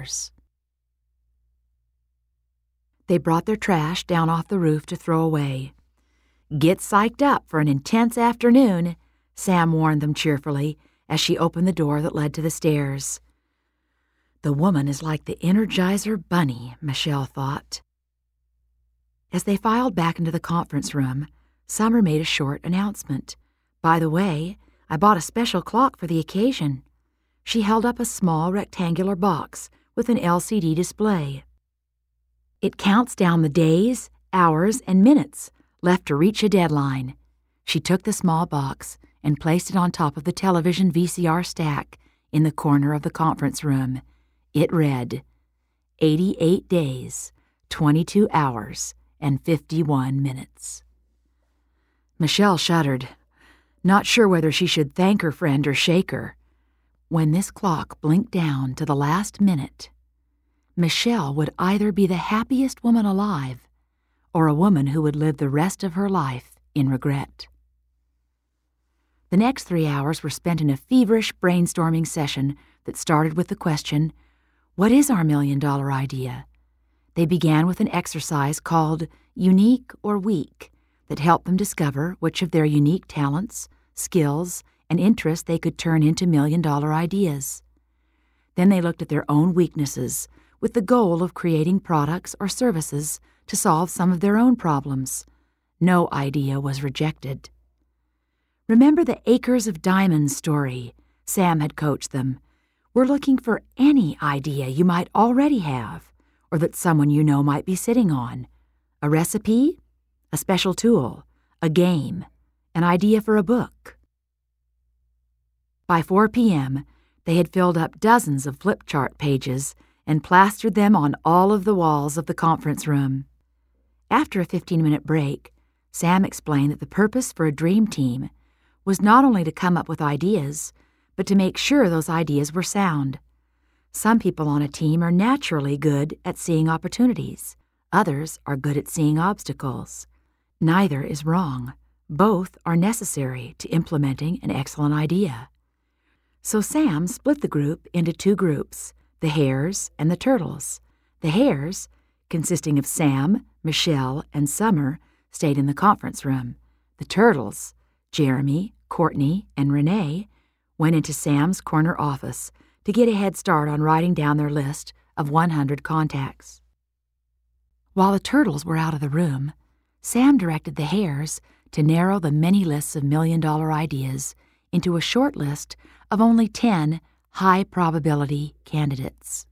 They brought their trash down off the roof to throw away. "Get psyched up for an intense afternoon," Sam warned them cheerfully as she opened the door that led to the stairs. "The woman is like the Energizer Bunny," Michelle thought. As they filed back into the conference room, Summer made a short announcement. "By the way, I bought a special clock for the occasion." She held up a small rectangular box with an LCD display. "It counts down the days, hours, and minutes left to reach a deadline." She took the small box and placed it on top of the television VCR stack in the corner of the conference room. It read, 88 days, 22 hours, and 51 minutes. Michelle shuddered, not sure whether she should thank her friend or shake her. When this clock blinked down to the last minute, Michelle would either be the happiest woman alive or a woman who would live the rest of her life in regret. The next 3 hours were spent in a feverish brainstorming session that started with the question, what is our $1 million idea? They began with an exercise called Unique or Weak that helped them discover which of their unique talents, skills, and interests they could turn into $1 million ideas. Then they looked at their own weaknesses with the goal of creating products or services to solve some of their own problems. No idea was rejected. Remember the Acres of Diamonds story? Sam had coached them. We're looking for any idea you might already have or that someone you know might be sitting on. A recipe, a special tool, a game, an idea for a book. By 4 p.m., they had filled up dozens of flip chart pages and plastered them on all of the walls of the conference room. After a 15-minute break, Sam explained that the purpose for a dream team was not only to come up with ideas, but to make sure those ideas were sound. Some people on a team are naturally good at seeing opportunities. Others are good at seeing obstacles. Neither is wrong. Both are necessary to implementing an excellent idea. So Sam split the group into 2 groups, the Hares and the Turtles. The Hares, consisting of Sam, Michelle, and Summer, stayed in the conference room. The Turtles, Jeremy, Courtney, and Renee, went into Sam's corner office to get a head start on writing down their list of 100 contacts. While the Turtles were out of the room, Sam directed the Hares to narrow the many lists of $1 million ideas into a short list of only 10 high-probability candidates.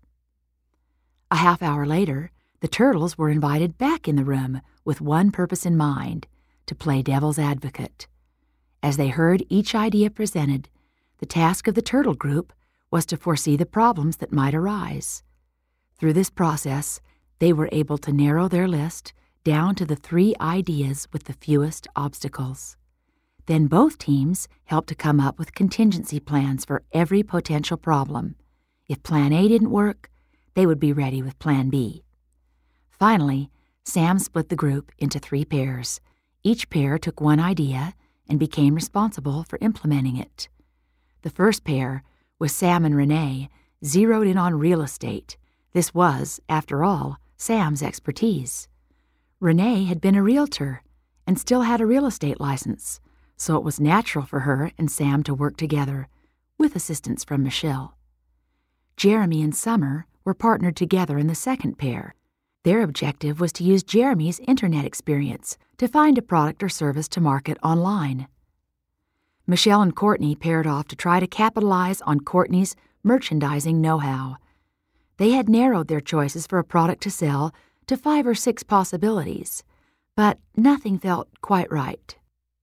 A half hour later, the Turtles were invited back in the room with one purpose in mind, to play devil's advocate. As they heard each idea presented, the task of the Turtle group was to foresee the problems that might arise. Through this process, they were able to narrow their list down to the 3 ideas with the fewest obstacles. Then both teams helped to come up with contingency plans for every potential problem. If Plan A didn't work, they would be ready with Plan B. Finally, Sam split the group into 3 pairs. Each pair took one idea and became responsible for implementing it. The first pair, with Sam and Renee, zeroed in on real estate. This was, after all, Sam's expertise. Renee had been a realtor and still had a real estate license, so it was natural for her and Sam to work together, with assistance from Michelle. Jeremy and Summer were partnered together in the second pair. Their objective was to use Jeremy's internet experience to find a product or service to market online. Michelle and Courtney paired off to try to capitalize on Courtney's merchandising know-how. They had narrowed their choices for a product to sell to 5 or 6 possibilities, but nothing felt quite right.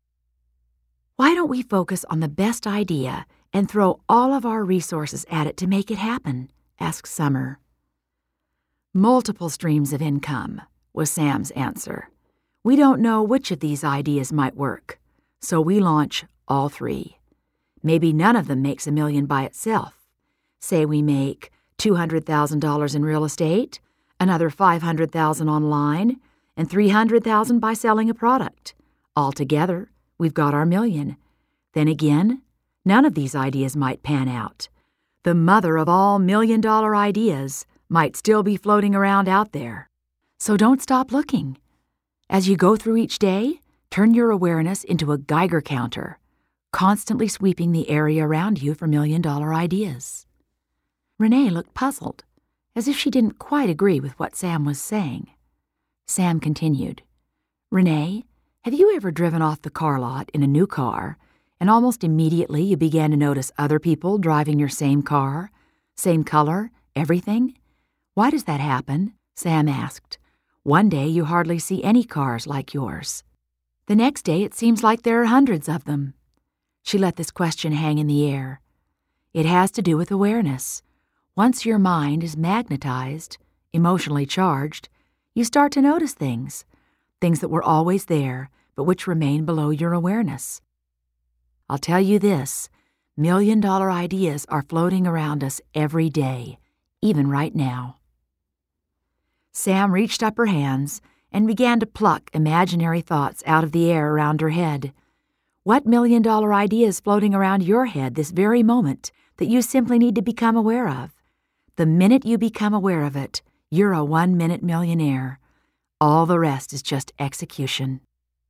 Why don't we focus on the best idea and throw all of our resources at it to make it happen? Asked Summer. Multiple streams of income, was Sam's answer. We don't know which of these ideas might work, so we launch all 3. Maybe none of them makes $1 million by itself. Say we make $200,000 in real estate, another $500,000 online, and $300,000 by selling a product. Altogether, we've got our $1 million. Then again, none of these ideas might pan out. The mother of all $1 million ideas might still be floating around out there. So don't stop looking. As you go through each day, turn your awareness into a Geiger counter, constantly sweeping the area around you for $1 million ideas. Renee looked puzzled, as if she didn't quite agree with what Sam was saying. Sam continued, Renee, have you ever driven off the car lot in a new car, and almost immediately you began to notice other people driving your same car, same color, everything? Why does that happen? Sam asked. One day you hardly see any cars like yours. The next day it seems like there are hundreds of them. She let this question hang in the air. It has to do with awareness. Once your mind is magnetized, emotionally charged, you start to notice things that were always there, but which remain below your awareness. I'll tell you this, million-dollar ideas are floating around us every day, even right now. Sam reached up her hands and began to pluck imaginary thoughts out of the air around her head. What million-dollar idea is floating around your head this very moment that you simply need to become aware of? The minute you become aware of it, you're a 1-minute millionaire. All the rest is just execution.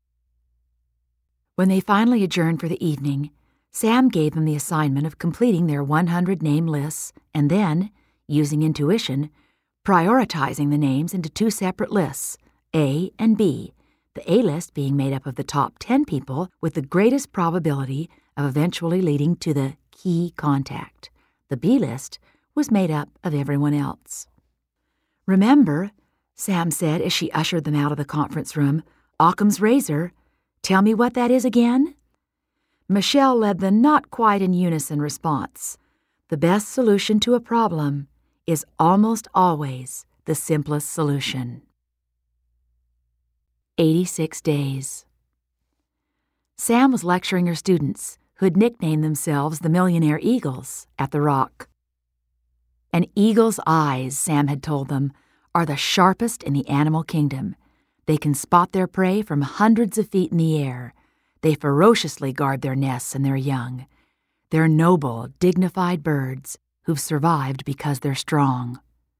When they finally adjourned for the evening, Sam gave them the assignment of completing their 100 name lists and then, using intuition, prioritizing the names into 2 separate lists, A and B, the A list being made up of the top 10 people with the greatest probability of eventually leading to the key contact. The B list was made up of everyone else. "Remember," Sam said as she ushered them out of the conference room, "Occam's razor. Tell me what that is again?" Michelle led the not quite in unison response. The best solution to a problem is almost always the simplest solution. 86 days. Sam was lecturing her students, who had nicknamed themselves the Millionaire Eagles, at the Rock. An eagle's eyes, Sam had told them, are the sharpest in the animal kingdom. They can spot their prey from hundreds of feet in the air. They ferociously guard their nests and their young. They're noble, dignified birds who've survived because they're strong.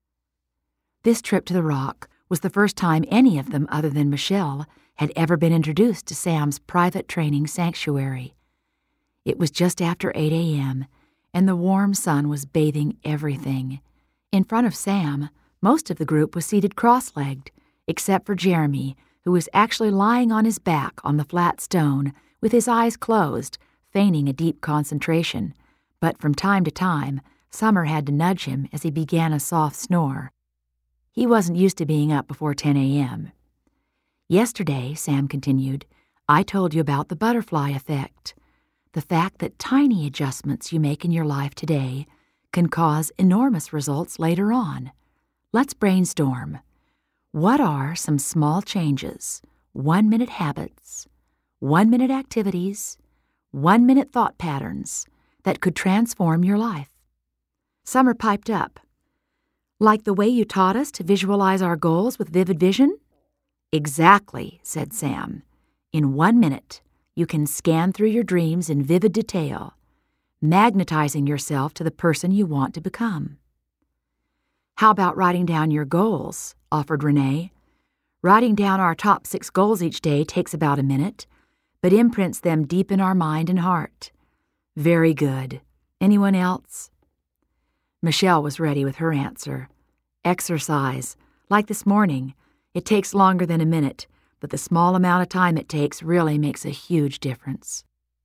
This trip to the Rock was the first time any of them other than Michelle had ever been introduced to Sam's private training sanctuary. It was just after 8 a.m., and the warm sun was bathing everything. In front of Sam, most of the group was seated cross-legged, except for Jeremy, who was actually lying on his back on the flat stone with his eyes closed, feigning a deep concentration. But from time to time, Summer had to nudge him as he began a soft snore. He wasn't used to being up before 10 a.m. "Yesterday," Sam continued, "I told you about the butterfly effect. The fact that tiny adjustments you make in your life today can cause enormous results later on. Let's brainstorm. What are some small changes, 1-minute habits, 1-minute activities, 1-minute thought patterns that could transform your life?" Summer piped up. "Like the way you taught us to visualize our goals with vivid vision?" "Exactly," said Sam. "In 1 minute, you can scan through your dreams in vivid detail, magnetizing yourself to the person you want to become." "How about writing down your goals?" offered Renee. "Writing down our top 6 goals each day takes about a minute, but imprints them deep in our mind and heart." "Very good. Anyone else?" Michelle was ready with her answer. "Exercise. Like this morning. It takes longer than a minute, but the small amount of time it takes really makes a huge difference."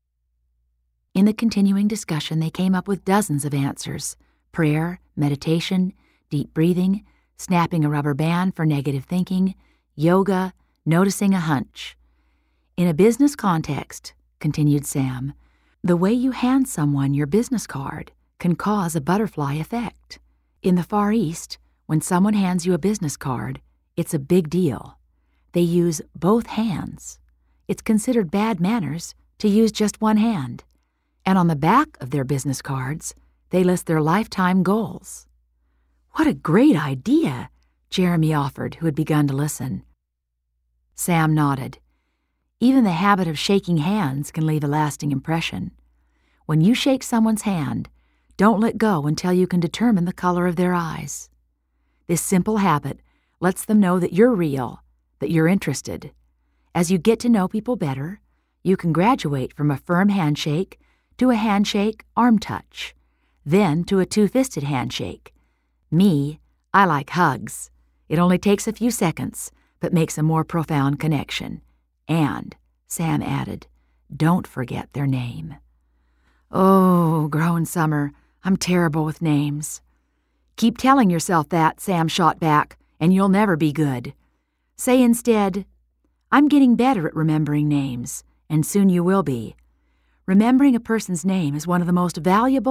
In the continuing discussion, they came up with dozens of answers: prayer, meditation, deep breathing, snapping a rubber band for negative thinking, yoga, noticing a hunch. "In a business context," continued Sam, "the way you hand someone your business card can cause a butterfly effect. In the Far East, when someone hands you a business card, it's a big deal. They use both hands. It's considered bad manners to use just one hand. And on the back of their business cards, they list their lifetime goals." "What a great idea," Jeremy offered, who had begun to listen. Sam nodded. "Even the habit of shaking hands can leave a lasting impression. When you shake someone's hand, don't let go until you can determine the color of their eyes. This simple habit lets them know that you're real, that you're interested. As you get to know people better, you can graduate from a firm handshake to a handshake arm touch, then to a 2-fisted handshake. Me, I like hugs. It only takes a few seconds, but makes a more profound connection. And," Sam added, "don't forget their name." "Oh," groaned Summer, "I'm terrible with names." "Keep telling yourself that," Sam shot back, "and you'll never be good. Say instead, 'I'm getting better at remembering names, and soon you will be.' Remembering a person's name is one of the most valuable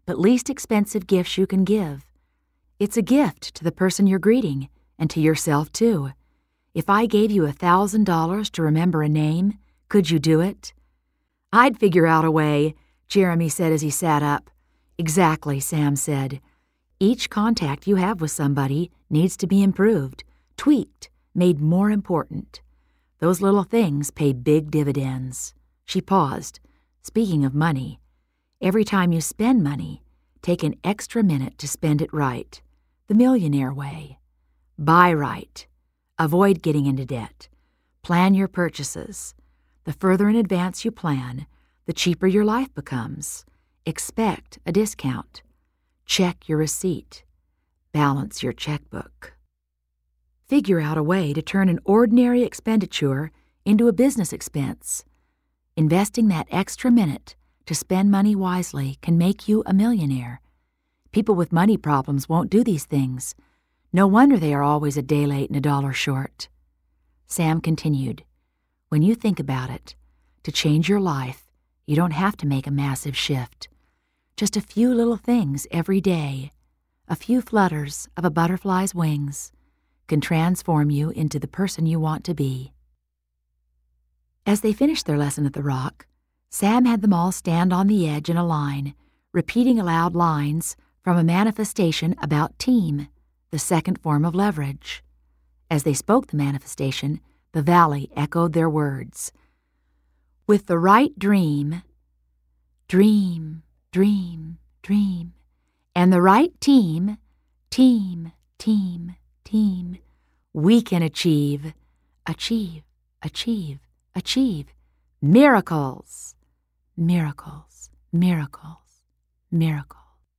but least expensive gifts you can give. It's a gift to the person you're greeting and to yourself, too. If I gave you $1,000 to remember a name, could you do it?" "I'd figure out a way," Jeremy said as he sat up. "Exactly," Sam said. "Each contact you have with somebody needs to be improved, tweaked, made more important. Those little things pay big dividends." She paused. "Speaking of money, every time you spend money, take an extra minute to spend it right, the millionaire way. Buy right. Avoid getting into debt. Plan your purchases. The further in advance you plan, the cheaper your life becomes. Expect a discount. Check your receipt. Balance your checkbook. Figure out a way to turn an ordinary expenditure into a business expense. Investing that extra minute to spend money wisely can make you a millionaire. People with money problems won't do these things. No wonder they are always a day late and a dollar short." Sam continued, "When you think about it, to change your life, you don't have to make a massive shift. Just a few little things every day, a few flutters of a butterfly's wings, can transform you into the person you want to be." As they finished their lesson at the Rock, Sam had them all stand on the edge in a line, repeating aloud lines from a manifestation about team, the second form of leverage. As they spoke the manifestation, the valley echoed their words. "With the right dream, dream, dream, dream, and the right team, team, team, team, we can achieve, achieve, achieve, achieve, miracles, miracles, miracles, miracles."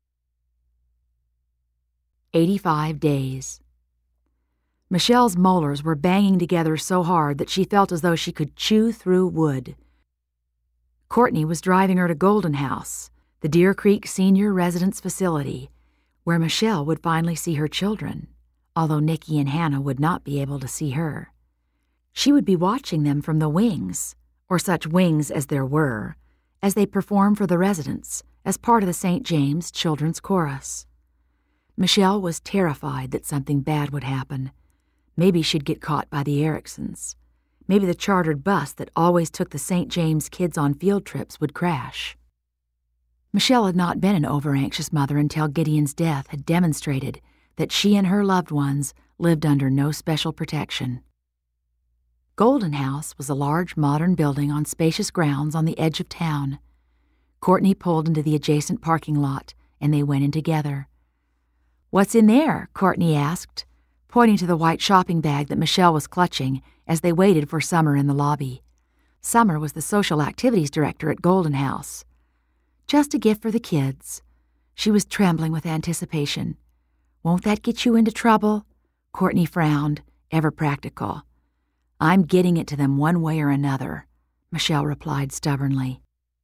85 days. Michelle's molars were banging together so hard that she felt as though she could chew through wood. Courtney was driving her to Golden House, the Deer Creek Senior Residence Facility, where Michelle would finally see her children, although Nikki and Hannah would not be able to see her. She would be watching them from the wings, or such wings as there were, as they performed for the residents as part of the St. James Children's Chorus. Michelle was terrified that something bad would happen. Maybe she'd get caught by the Ericksons. Maybe the chartered bus that always took the St. James kids on field trips would crash. Michelle had not been an over-anxious mother until Gideon's death had demonstrated that she and her loved ones lived under no special protection. Golden House was a large modern building on spacious grounds on the edge of town. Courtney pulled into the adjacent parking lot, and they went in together. "What's in there?" Courtney asked, pointing to the white shopping bag that Michelle was clutching as they waited for Summer in the lobby. Summer was the social activities director at Golden House. "Just a gift for the kids." She was trembling with anticipation. "Won't that get you into trouble?" Courtney frowned, ever practical. "I'm getting it to them one way or another," Michelle replied stubbornly.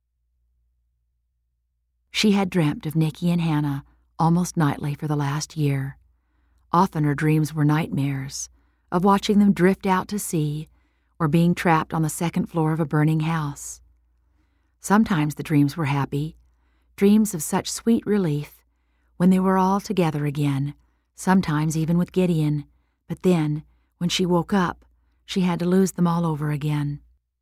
She had dreamt of Nikki and Hannah almost nightly for the last year. Often her dreams were nightmares, of watching them drift out to sea or being trapped on the second floor of a burning house. Sometimes the dreams were happy, dreams of such sweet relief when they were all together again, sometimes even with Gideon, but then, when she woke up, she had to lose them all over again.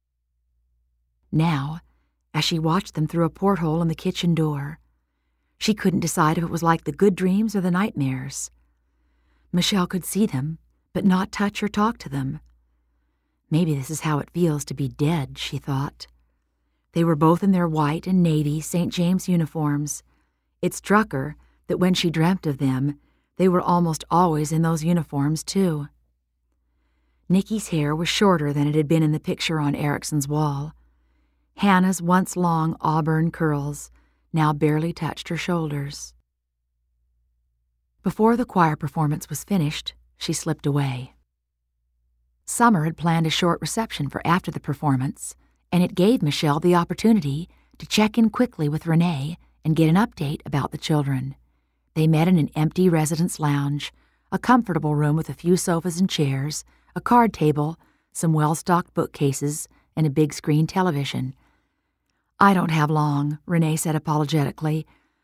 Now, as she watched them through a porthole in the kitchen door, she couldn't decide if it was like the good dreams or the nightmares. Michelle could see them, but not touch or talk to them. Maybe this is how it feels to be dead, she thought. They were both in their white and navy St. James uniforms. It struck her that when she dreamt of them, they were almost always in those uniforms, too. Nikki's hair was shorter than it had been in the picture on Erickson's wall. Hannah's once long auburn curls now barely touched her shoulders. Before the choir performance was finished, she slipped away. Summer had planned a short reception for after the performance, and it gave Michelle the opportunity to check in quickly with Renee and get an update about the children. They met in an empty residence lounge, a comfortable room with a few sofas and chairs, a card table, some well-stocked bookcases, and a big screen television. "I don't have long," Renee said apologetically.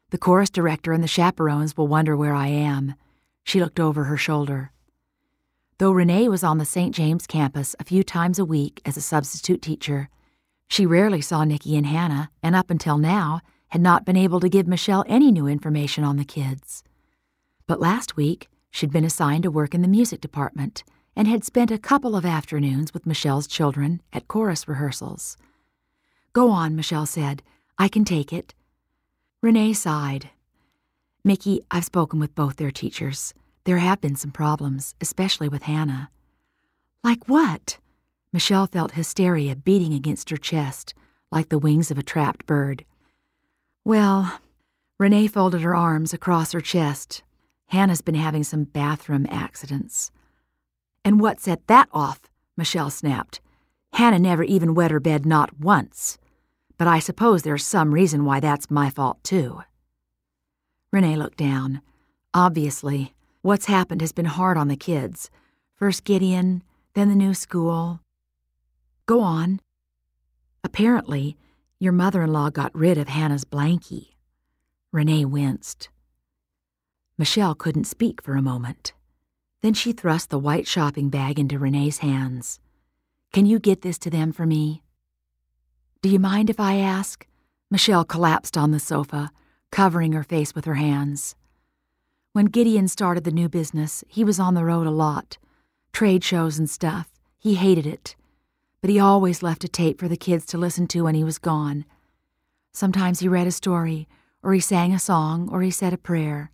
The chorus director and the chaperones will wonder where I am." She looked over her shoulder. Though Renee was on the St. James campus a few times a week as a substitute teacher, she rarely saw Nikki and Hannah, and up until now had not been able to give Michelle any new information on the kids. But last week, she'd been assigned to work in the music department and had spent a couple of afternoons with Michelle's children at chorus rehearsals. "Go on," Michelle said. "I can take it." Renee sighed. "Mickey, I've spoken with both their teachers. There have been some problems, especially with Hannah." "Like what?" Michelle felt hysteria beating against her chest, like the wings of a trapped bird. "Well," Renee folded her arms across her chest. "Hannah's been having some bathroom accidents." "And what set that off?" Michelle snapped. "Hannah never even wet her bed, not once. But I suppose there's some reason why that's my fault, too." Renee looked down. Obviously, what's happened has been hard on the kids. First Gideon, then the new school. "Go on." "Apparently, your mother-in-law got rid of Hannah's blankie." Renee winced. Michelle couldn't speak for a moment. Then she thrust the white shopping bag into Renee's hands. "Can you get this to them for me?" "Do you mind if I ask?" Michelle collapsed on the sofa, covering her face with her hands. When Gideon started the new business, he was on the road a lot. Trade shows and stuff. He hated it. But he always left a tape for the kids to listen to when he was gone. Sometimes he read a story, or he sang a song, or he said a prayer.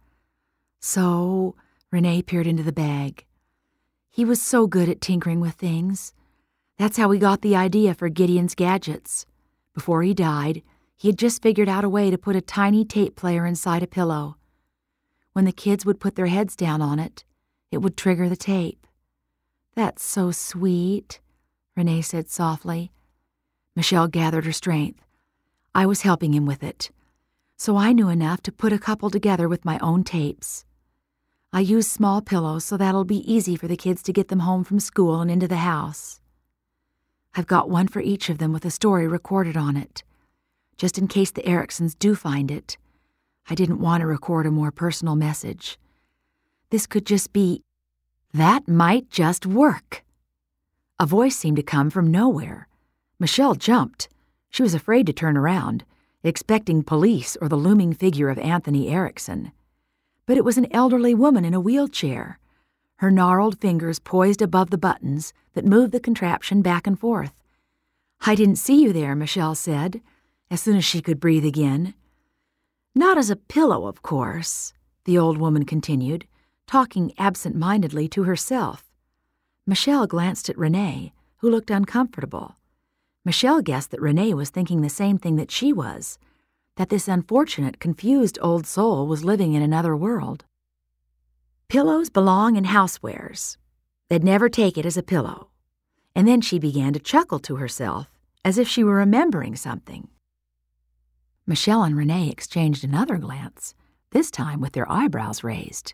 So, Renee peered into the bag. He was so good at tinkering with things. That's how he got the idea for Gideon's gadgets. Before he died, he had just figured out a way to put a tiny tape player inside a pillow. When the kids would put their heads down on it, it would trigger the tape. "That's so sweet," Renee said softly. Michelle gathered her strength. "I was helping him with it, so I knew enough to put a couple together with my own tapes. I use small pillows so that'll be easy for the kids to get them home from school and into the house. I've got one for each of them with a story recorded on it, just in case the Ericksons do find it. I didn't want to record a more personal message. This could just be, that might just work." A voice seemed to come from nowhere. Michelle jumped. She was afraid to turn around, expecting police or the looming figure of Anthony Erickson. But it was an elderly woman in a wheelchair, her gnarled fingers poised above the buttons that moved the contraption back and forth. "I didn't see you there," Michelle said, as soon as she could breathe again. "Not as a pillow, of course," the old woman continued, talking absent-mindedly to herself. Michelle glanced at Renee, who looked uncomfortable. Michelle guessed that Renee was thinking the same thing that she was, that this unfortunate, confused old soul was living in another world. "Pillows belong in housewares. They'd never take it as a pillow." And then she began to chuckle to herself, as if she were remembering something. Michelle and Renee exchanged another glance, this time with their eyebrows raised.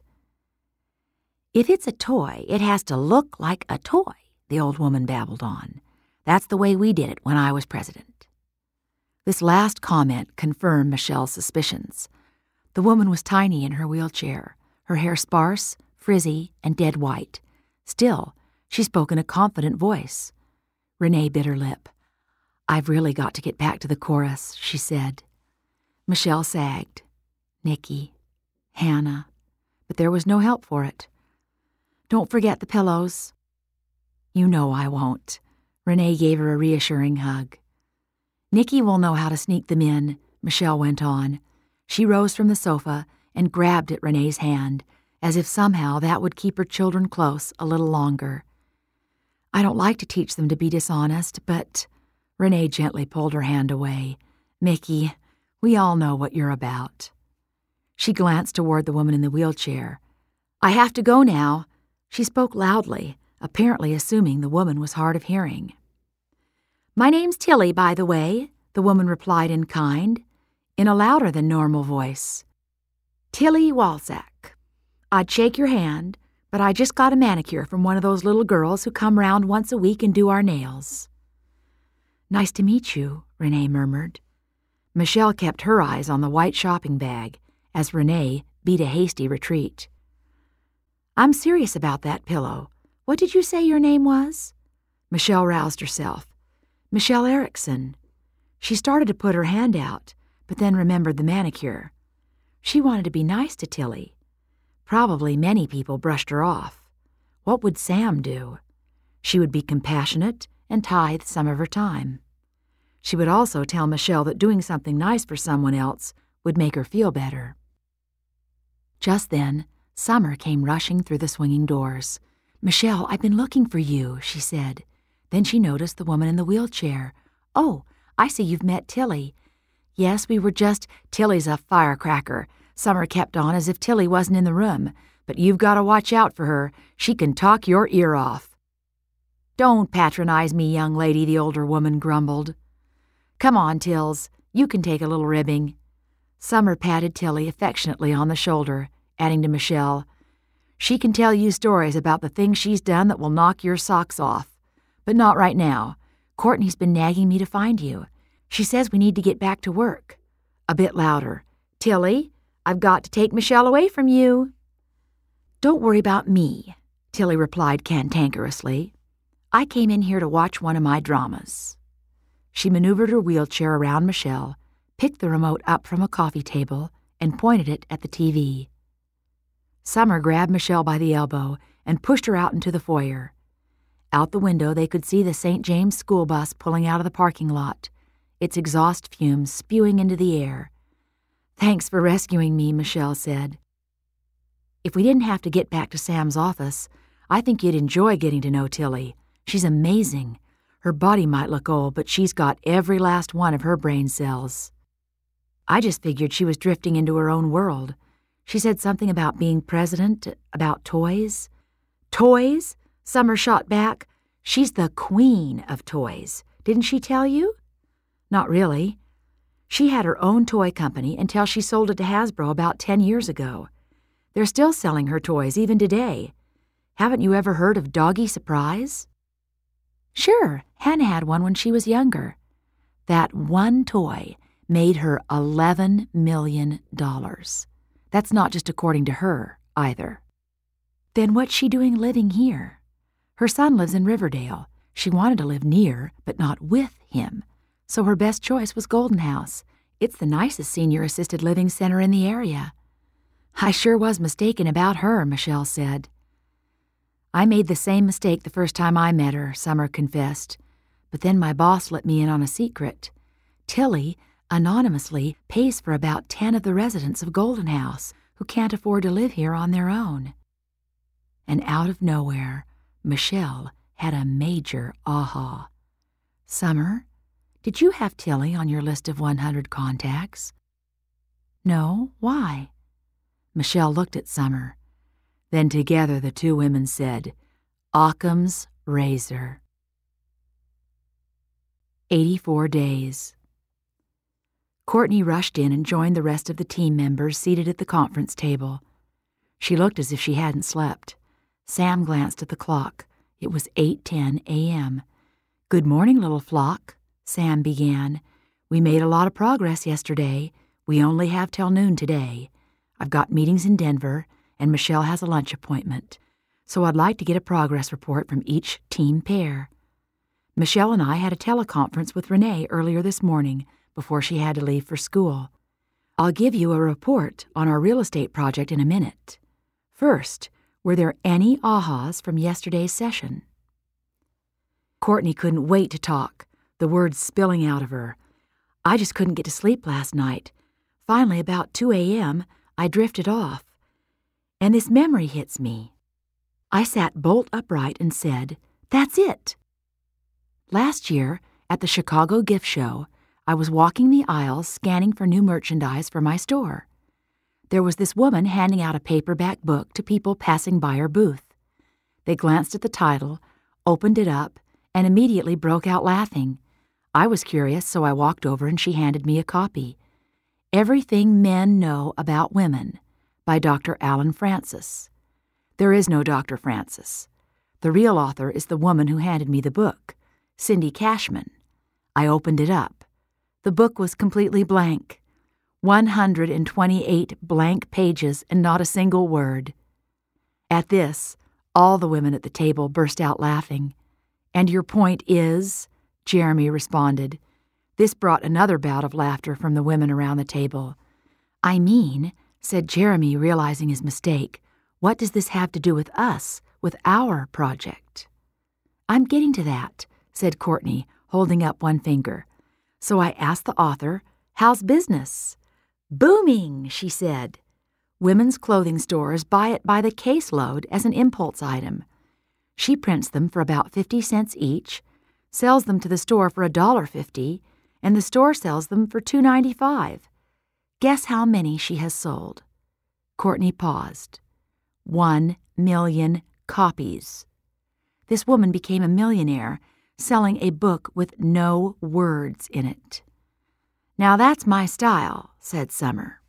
"If it's a toy, it has to look like a toy," the old woman babbled on. "That's the way we did it when I was president." This last comment confirmed Michelle's suspicions. The woman was tiny in her wheelchair, her hair sparse, frizzy, and dead white. Still, she spoke in a confident voice. Renee bit her lip. "I've really got to get back to the chorus," she said. Michelle sagged. Nikki. Hannah. But there was no help for it. "Don't forget the pillows." "You know I won't." Renee gave her a reassuring hug. "Nikki will know how to sneak them in," Michelle went on. She rose from the sofa and grabbed at Renee's hand, as if somehow that would keep her children close a little longer. "I don't like to teach them to be dishonest, but—" Renee gently pulled her hand away. "Mickey, we all know what you're about." She glanced toward the woman in the wheelchair. "I have to go now." She spoke loudly, apparently assuming the woman was hard of hearing. "My name's Tilly, by the way," the woman replied in kind, in a louder than normal voice. "Tilly Walsack. I'd shake your hand, but I just got a manicure from one of those little girls who come round once a week and do our nails." "Nice to meet you," Renee murmured. Michelle kept her eyes on the white shopping bag, as Renee beat a hasty retreat. "I'm serious about that pillow. What did you say your name was?" Michelle roused herself. "Michelle Erickson." She started to put her hand out, but then remembered the manicure. She wanted to be nice to Tilly. Probably many people brushed her off. What would Sam do? She would be compassionate and tithe some of her time. She would also tell Michelle that doing something nice for someone else would make her feel better. Just then, Summer came rushing through the swinging doors. "Michelle, I've been looking for you," she said. Then she noticed the woman in the wheelchair. "Oh, I see you've met Tilly." "Yes, we were just—" "Tilly's a firecracker," Summer kept on as if Tilly wasn't in the room. "But you've got to watch out for her. She can talk your ear off." "Don't patronize me, young lady," the older woman grumbled. "Come on, Tills. You can take a little ribbing." Summer patted Tilly affectionately on the shoulder, adding to Michelle, "She can tell you stories about the things she's done that will knock your socks off. But not right now. Courtney's been nagging me to find you. She says we need to get back to work." A bit louder. "Tilly, I've got to take Michelle away from you." "Don't worry about me," Tilly replied cantankerously. "I came in here to watch one of my dramas." She maneuvered her wheelchair around Michelle, picked the remote up from a coffee table, and pointed it at the TV. Summer grabbed Michelle by the elbow and pushed her out into the foyer. Out the window, they could see the St. James school bus pulling out of the parking lot, its exhaust fumes spewing into the air. "Thanks for rescuing me," Michelle said. "If we didn't have to get back to Sam's office, I think you'd enjoy getting to know Tilly. She's amazing. Her body might look old, but she's got every last one of her brain cells." "I just figured she was drifting into her own world. She said something about being president, about toys." "Toys?" Summer shot back. "She's the queen of toys. Didn't she tell you?" "Not really. She had her own toy company until she sold it to Hasbro about 10 years ago. They're still selling her toys even today. Haven't you ever heard of Doggy Surprise?" "Sure, Hannah had one when she was younger." "That one toy made her $11 million. That's not just according to her, either." "Then what's she doing living here?" "Her son lives in Riverdale. She wanted to live near, but not with him. So her best choice was Golden House. It's the nicest senior assisted living center in the area." "I sure was mistaken about her," Michelle said. "I made the same mistake the first time I met her," Summer confessed. "But then my boss let me in on a secret. Tilly, anonymously, pays for about 10 of the residents of Golden House who can't afford to live here on their own." And out of nowhere, Michelle had a major aha. "Summer, did you have Tilly on your list of 100 contacts?" "No, why?" Michelle looked at Summer. Then together the two women said, "Occam's razor." 84 days. Courtney rushed in and joined the rest of the team members seated at the conference table. She looked as if she hadn't slept. Sam glanced at the clock. It was 8:10 a.m. "Good morning, little flock," Sam began. "We made a lot of progress yesterday. We only have till noon today. I've got meetings in Denver, and Michelle has a lunch appointment. So I'd like to get a progress report from each team pair. Michelle and I had a teleconference with Renee earlier this morning before she had to leave for school. I'll give you a report on our real estate project in a minute. First, were there any ahas from yesterday's session?" Courtney couldn't wait to talk, the words spilling out of her. "I just couldn't get to sleep last night. Finally, about 2 a.m., I drifted off. And this memory hits me." I sat bolt upright and said, "That's it." Last year, at the Chicago Gift Show, I was walking the aisles scanning for new merchandise for my store. There was this woman handing out a paperback book to people passing by her booth. They glanced at the title, opened it up, and immediately broke out laughing. I was curious, so I walked over and she handed me a copy. Everything Men Know About Women by Dr. Alan Francis. There is no Dr. Francis. The real author is the woman who handed me the book, Cindy Cashman. I opened it up. The book was completely blank. 128 blank pages and not a single word. At this, all the women at the table burst out laughing. "And your point is?" Jeremy responded. This brought another bout of laughter from the women around the table. "I mean," said Jeremy, realizing his mistake, "what does this have to do with us, with our project?" "I'm getting to that," said Courtney, holding up one finger. "So I asked the author, 'How's business?' 'Booming,' she said. 'Women's clothing stores buy it by the caseload as an impulse item. She prints them for about 50 cents each, sells them to the store for $1.50, and the store sells them for $2.95. Guess how many she has sold?" Courtney paused. 1 million copies. This woman became a millionaire selling a book with no words in it. "Now that's my style," said Summer.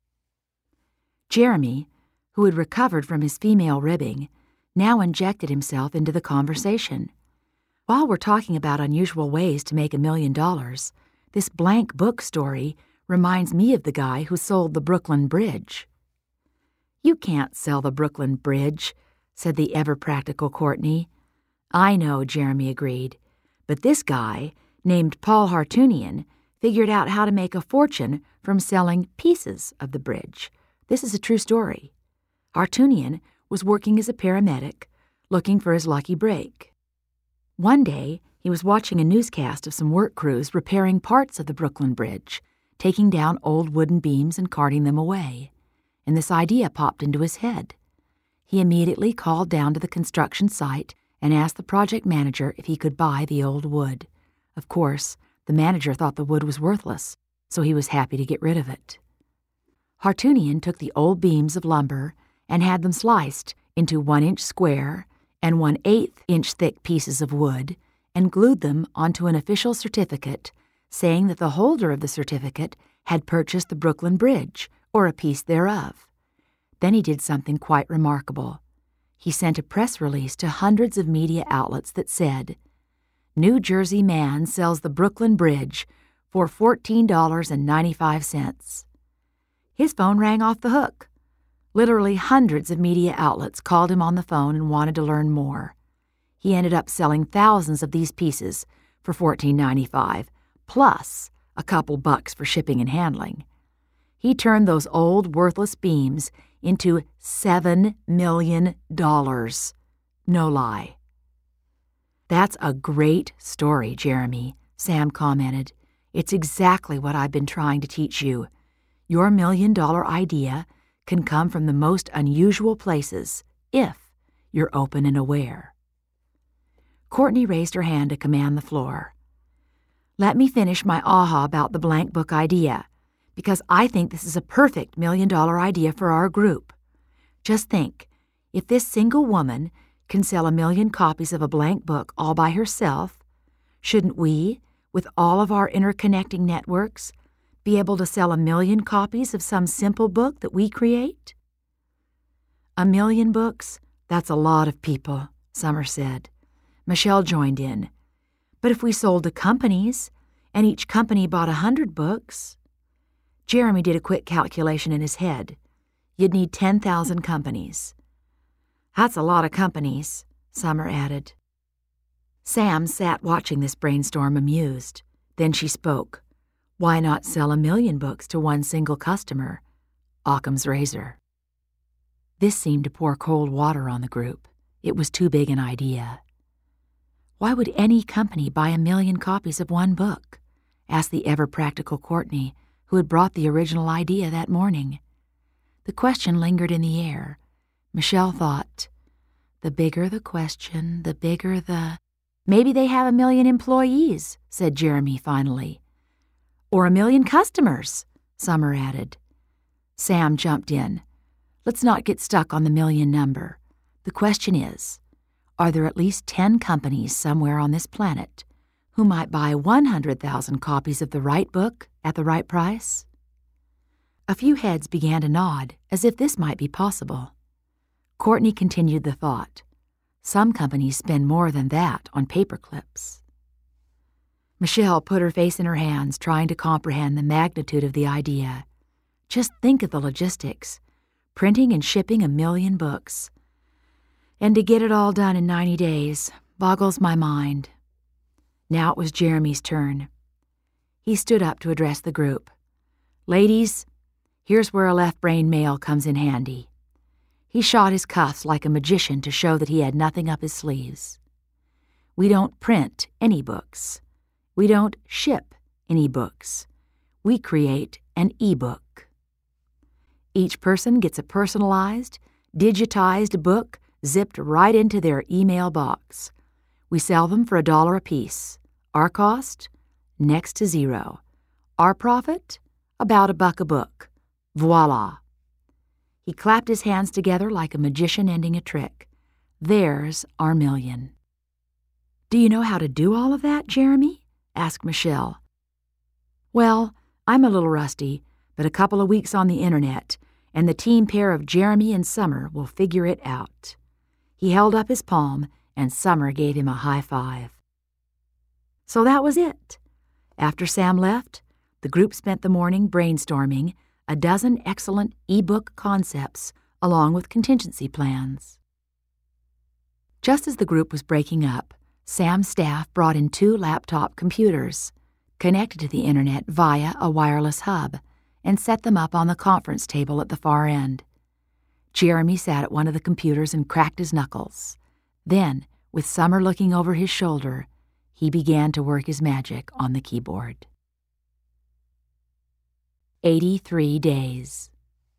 Jeremy, who had recovered from his female ribbing, now injected himself into the conversation. "While we're talking about unusual ways to make $1 million, this blank book story reminds me of the guy who sold the Brooklyn Bridge." "You can't sell the Brooklyn Bridge," said the ever-practical Courtney. "I know," Jeremy agreed, "but this guy, named Paul Hartunian, figured out how to make a fortune from selling pieces of the bridge. This is a true story. Hartunian was working as a paramedic, looking for his lucky break. One day, he was watching a newscast of some work crews repairing parts of the Brooklyn Bridge, taking down old wooden beams and carting them away, and this idea popped into his head. He immediately called down to the construction site and asked the project manager if he could buy the old wood. Of course, the manager thought the wood was worthless, so he was happy to get rid of it. Hartunian took the old beams of lumber and had them sliced into 1-inch square and 1/8-inch thick pieces of wood and glued them onto an official certificate saying that the holder of the certificate had purchased the Brooklyn Bridge or a piece thereof. Then he did something quite remarkable. He sent a press release to hundreds of media outlets that said, "New Jersey man sells the Brooklyn Bridge for $14.95. His phone rang off the hook. Literally hundreds of media outlets called him on the phone and wanted to learn more. He ended up selling thousands of these pieces for $14.95, plus a couple bucks for shipping and handling. He turned those old, worthless beams into $7 million. No lie." "That's a great story, Jeremy," Sam commented. "It's exactly what I've been trying to teach you. Your $1 million idea can come from the most unusual places if you're open and aware." Courtney raised her hand to command the floor. "Let me finish my aha about the blank book idea, because I think this is a perfect $1 million idea for our group. Just think, if this single woman can sell 1 million copies of a blank book all by herself, shouldn't we, with all of our interconnecting networks, be able to sell 1 million copies of some simple book that we create?" "1 million books? That's a lot of people," Summer said. Michelle joined in. "But if we sold to companies, and each company bought 100 books?" Jeremy did a quick calculation in his head. "You'd need 10,000 companies." "That's a lot of companies," Summer added. Sam sat watching this brainstorm amused. Then she spoke. "Why not sell 1 million books to one single customer? Occam's razor." This seemed to pour cold water on the group. It was too big an idea. "Why would any company buy 1 million copies of one book?" asked the ever-practical Courtney, who had brought the original idea that morning. The question lingered in the air. Michelle thought, the bigger the question, the bigger the... "Maybe they have 1 million employees," said Jeremy finally. "Or 1 million customers," Summer added. Sam jumped in. "Let's not get stuck on the million number. The question is, are there at least 10 companies somewhere on this planet who might buy 100,000 copies of the right book at the right price?" A few heads began to nod, as if this might be possible. Courtney continued the thought. Some companies spend more than that on paper clips. Michelle put her face in her hands, trying to comprehend the magnitude of the idea. Just think of the logistics. Printing and shipping 1 million books. And to get it all done in 90 days boggles my mind. Now it was Jeremy's turn. He stood up to address the group. Ladies, here's where a left-brain male comes in handy. He shot his cuffs like a magician to show that he had nothing up his sleeves. We don't print any books. We don't ship any books. We create an e-book. Each person gets a personalized, digitized book zipped right into their email box. We sell them for $1 a piece. Our cost? Next to zero. Our profit? About $1 a book. Voila. He clapped his hands together like a magician ending a trick. There's our million. Do you know how to do all of that, Jeremy? Asked Michelle. Well, I'm a little rusty, but a couple of weeks on the internet, and the team pair of Jeremy and Summer will figure it out. He held up his palm, and Summer gave him a high five. So that was it. After Sam left, the group spent the morning brainstorming a dozen excellent e-book concepts along with contingency plans. Just as the group was breaking up, Sam's staff brought in 2 laptop computers, connected to the internet via a wireless hub, and set them up on the conference table at the far end. Jeremy sat at one of the computers and cracked his knuckles. Then, with Summer looking over his shoulder, he began to work his magic on the keyboard. 83 days.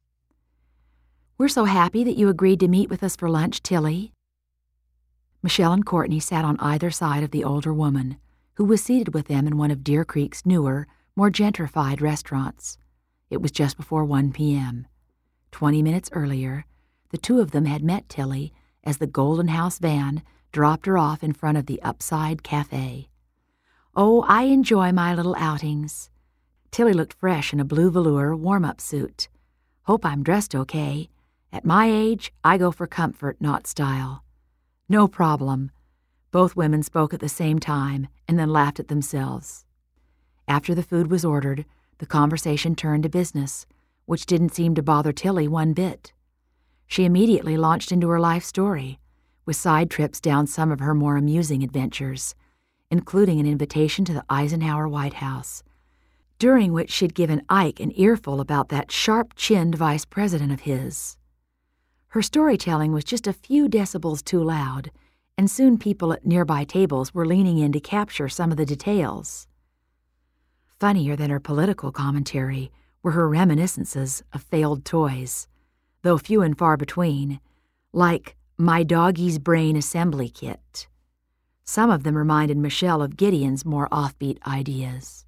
We're so happy that you agreed to meet with us for lunch, Tilly. Michelle and Courtney sat on either side of the older woman, who was seated with them in one of Deer Creek's newer, more gentrified restaurants. It was just before 1 p.m. 20 minutes earlier, the 2 of them had met Tilly as the Golden House van dropped her off in front of the Upside Cafe. Oh, I enjoy my little outings. Tilly looked fresh in a blue velour warm-up suit. Hope I'm dressed okay. At my age, I go for comfort, not style. No problem. Both women spoke at the same time and then laughed at themselves. After the food was ordered, the conversation turned to business, which didn't seem to bother Tilly one bit. She immediately launched into her life story, with side trips down some of her more amusing adventures, including an invitation to the Eisenhower White House, during which she'd given Ike an earful about that sharp-chinned vice president of his. Her storytelling was just a few decibels too loud, and soon people at nearby tables were leaning in to capture some of the details. Funnier than her political commentary were her reminiscences of failed toys, though few and far between, like My Doggie's Brain Assembly Kit. Some of them reminded Michelle of Gideon's more offbeat ideas.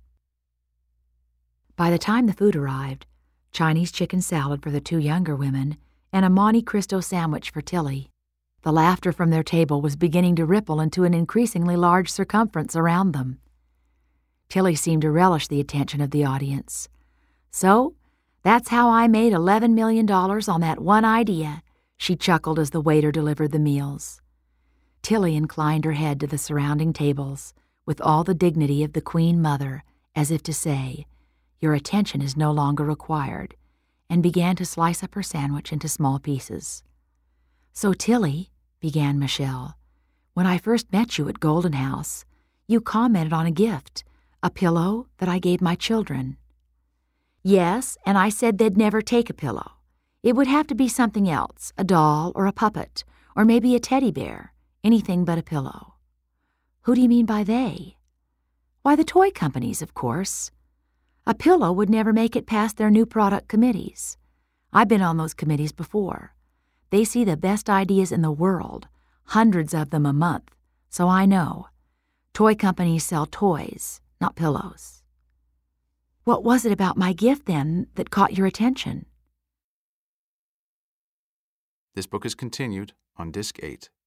By the time the food arrived, Chinese chicken salad for the 2 younger women and a Monte Cristo sandwich for Tilly, the laughter from their table was beginning to ripple into an increasingly large circumference around them. Tilly seemed to relish the attention of the audience. So, that's how I made $11 million on that one idea, she chuckled as the waiter delivered the meals. Tilly inclined her head to the surrounding tables with all the dignity of the Queen Mother, as if to say, "Your attention is no longer required," and began to slice up her sandwich into small pieces. "So, Tilly," began Michelle, "when I first met you at Golden House, you commented on a gift, a pillow that I gave my children." "Yes, and I said they'd never take a pillow. It would have to be something else, a doll or a puppet, or maybe a teddy bear, anything but a pillow." "Who do you mean by they?" "Why, the toy companies, of course. A pillow would never make it past their new product committees. I've been on those committees before. They see the best ideas in the world, hundreds of them a month, so I know. Toy companies sell toys, not pillows." "What was it about my gift, then, that caught your attention?" This book is continued on Disc 8.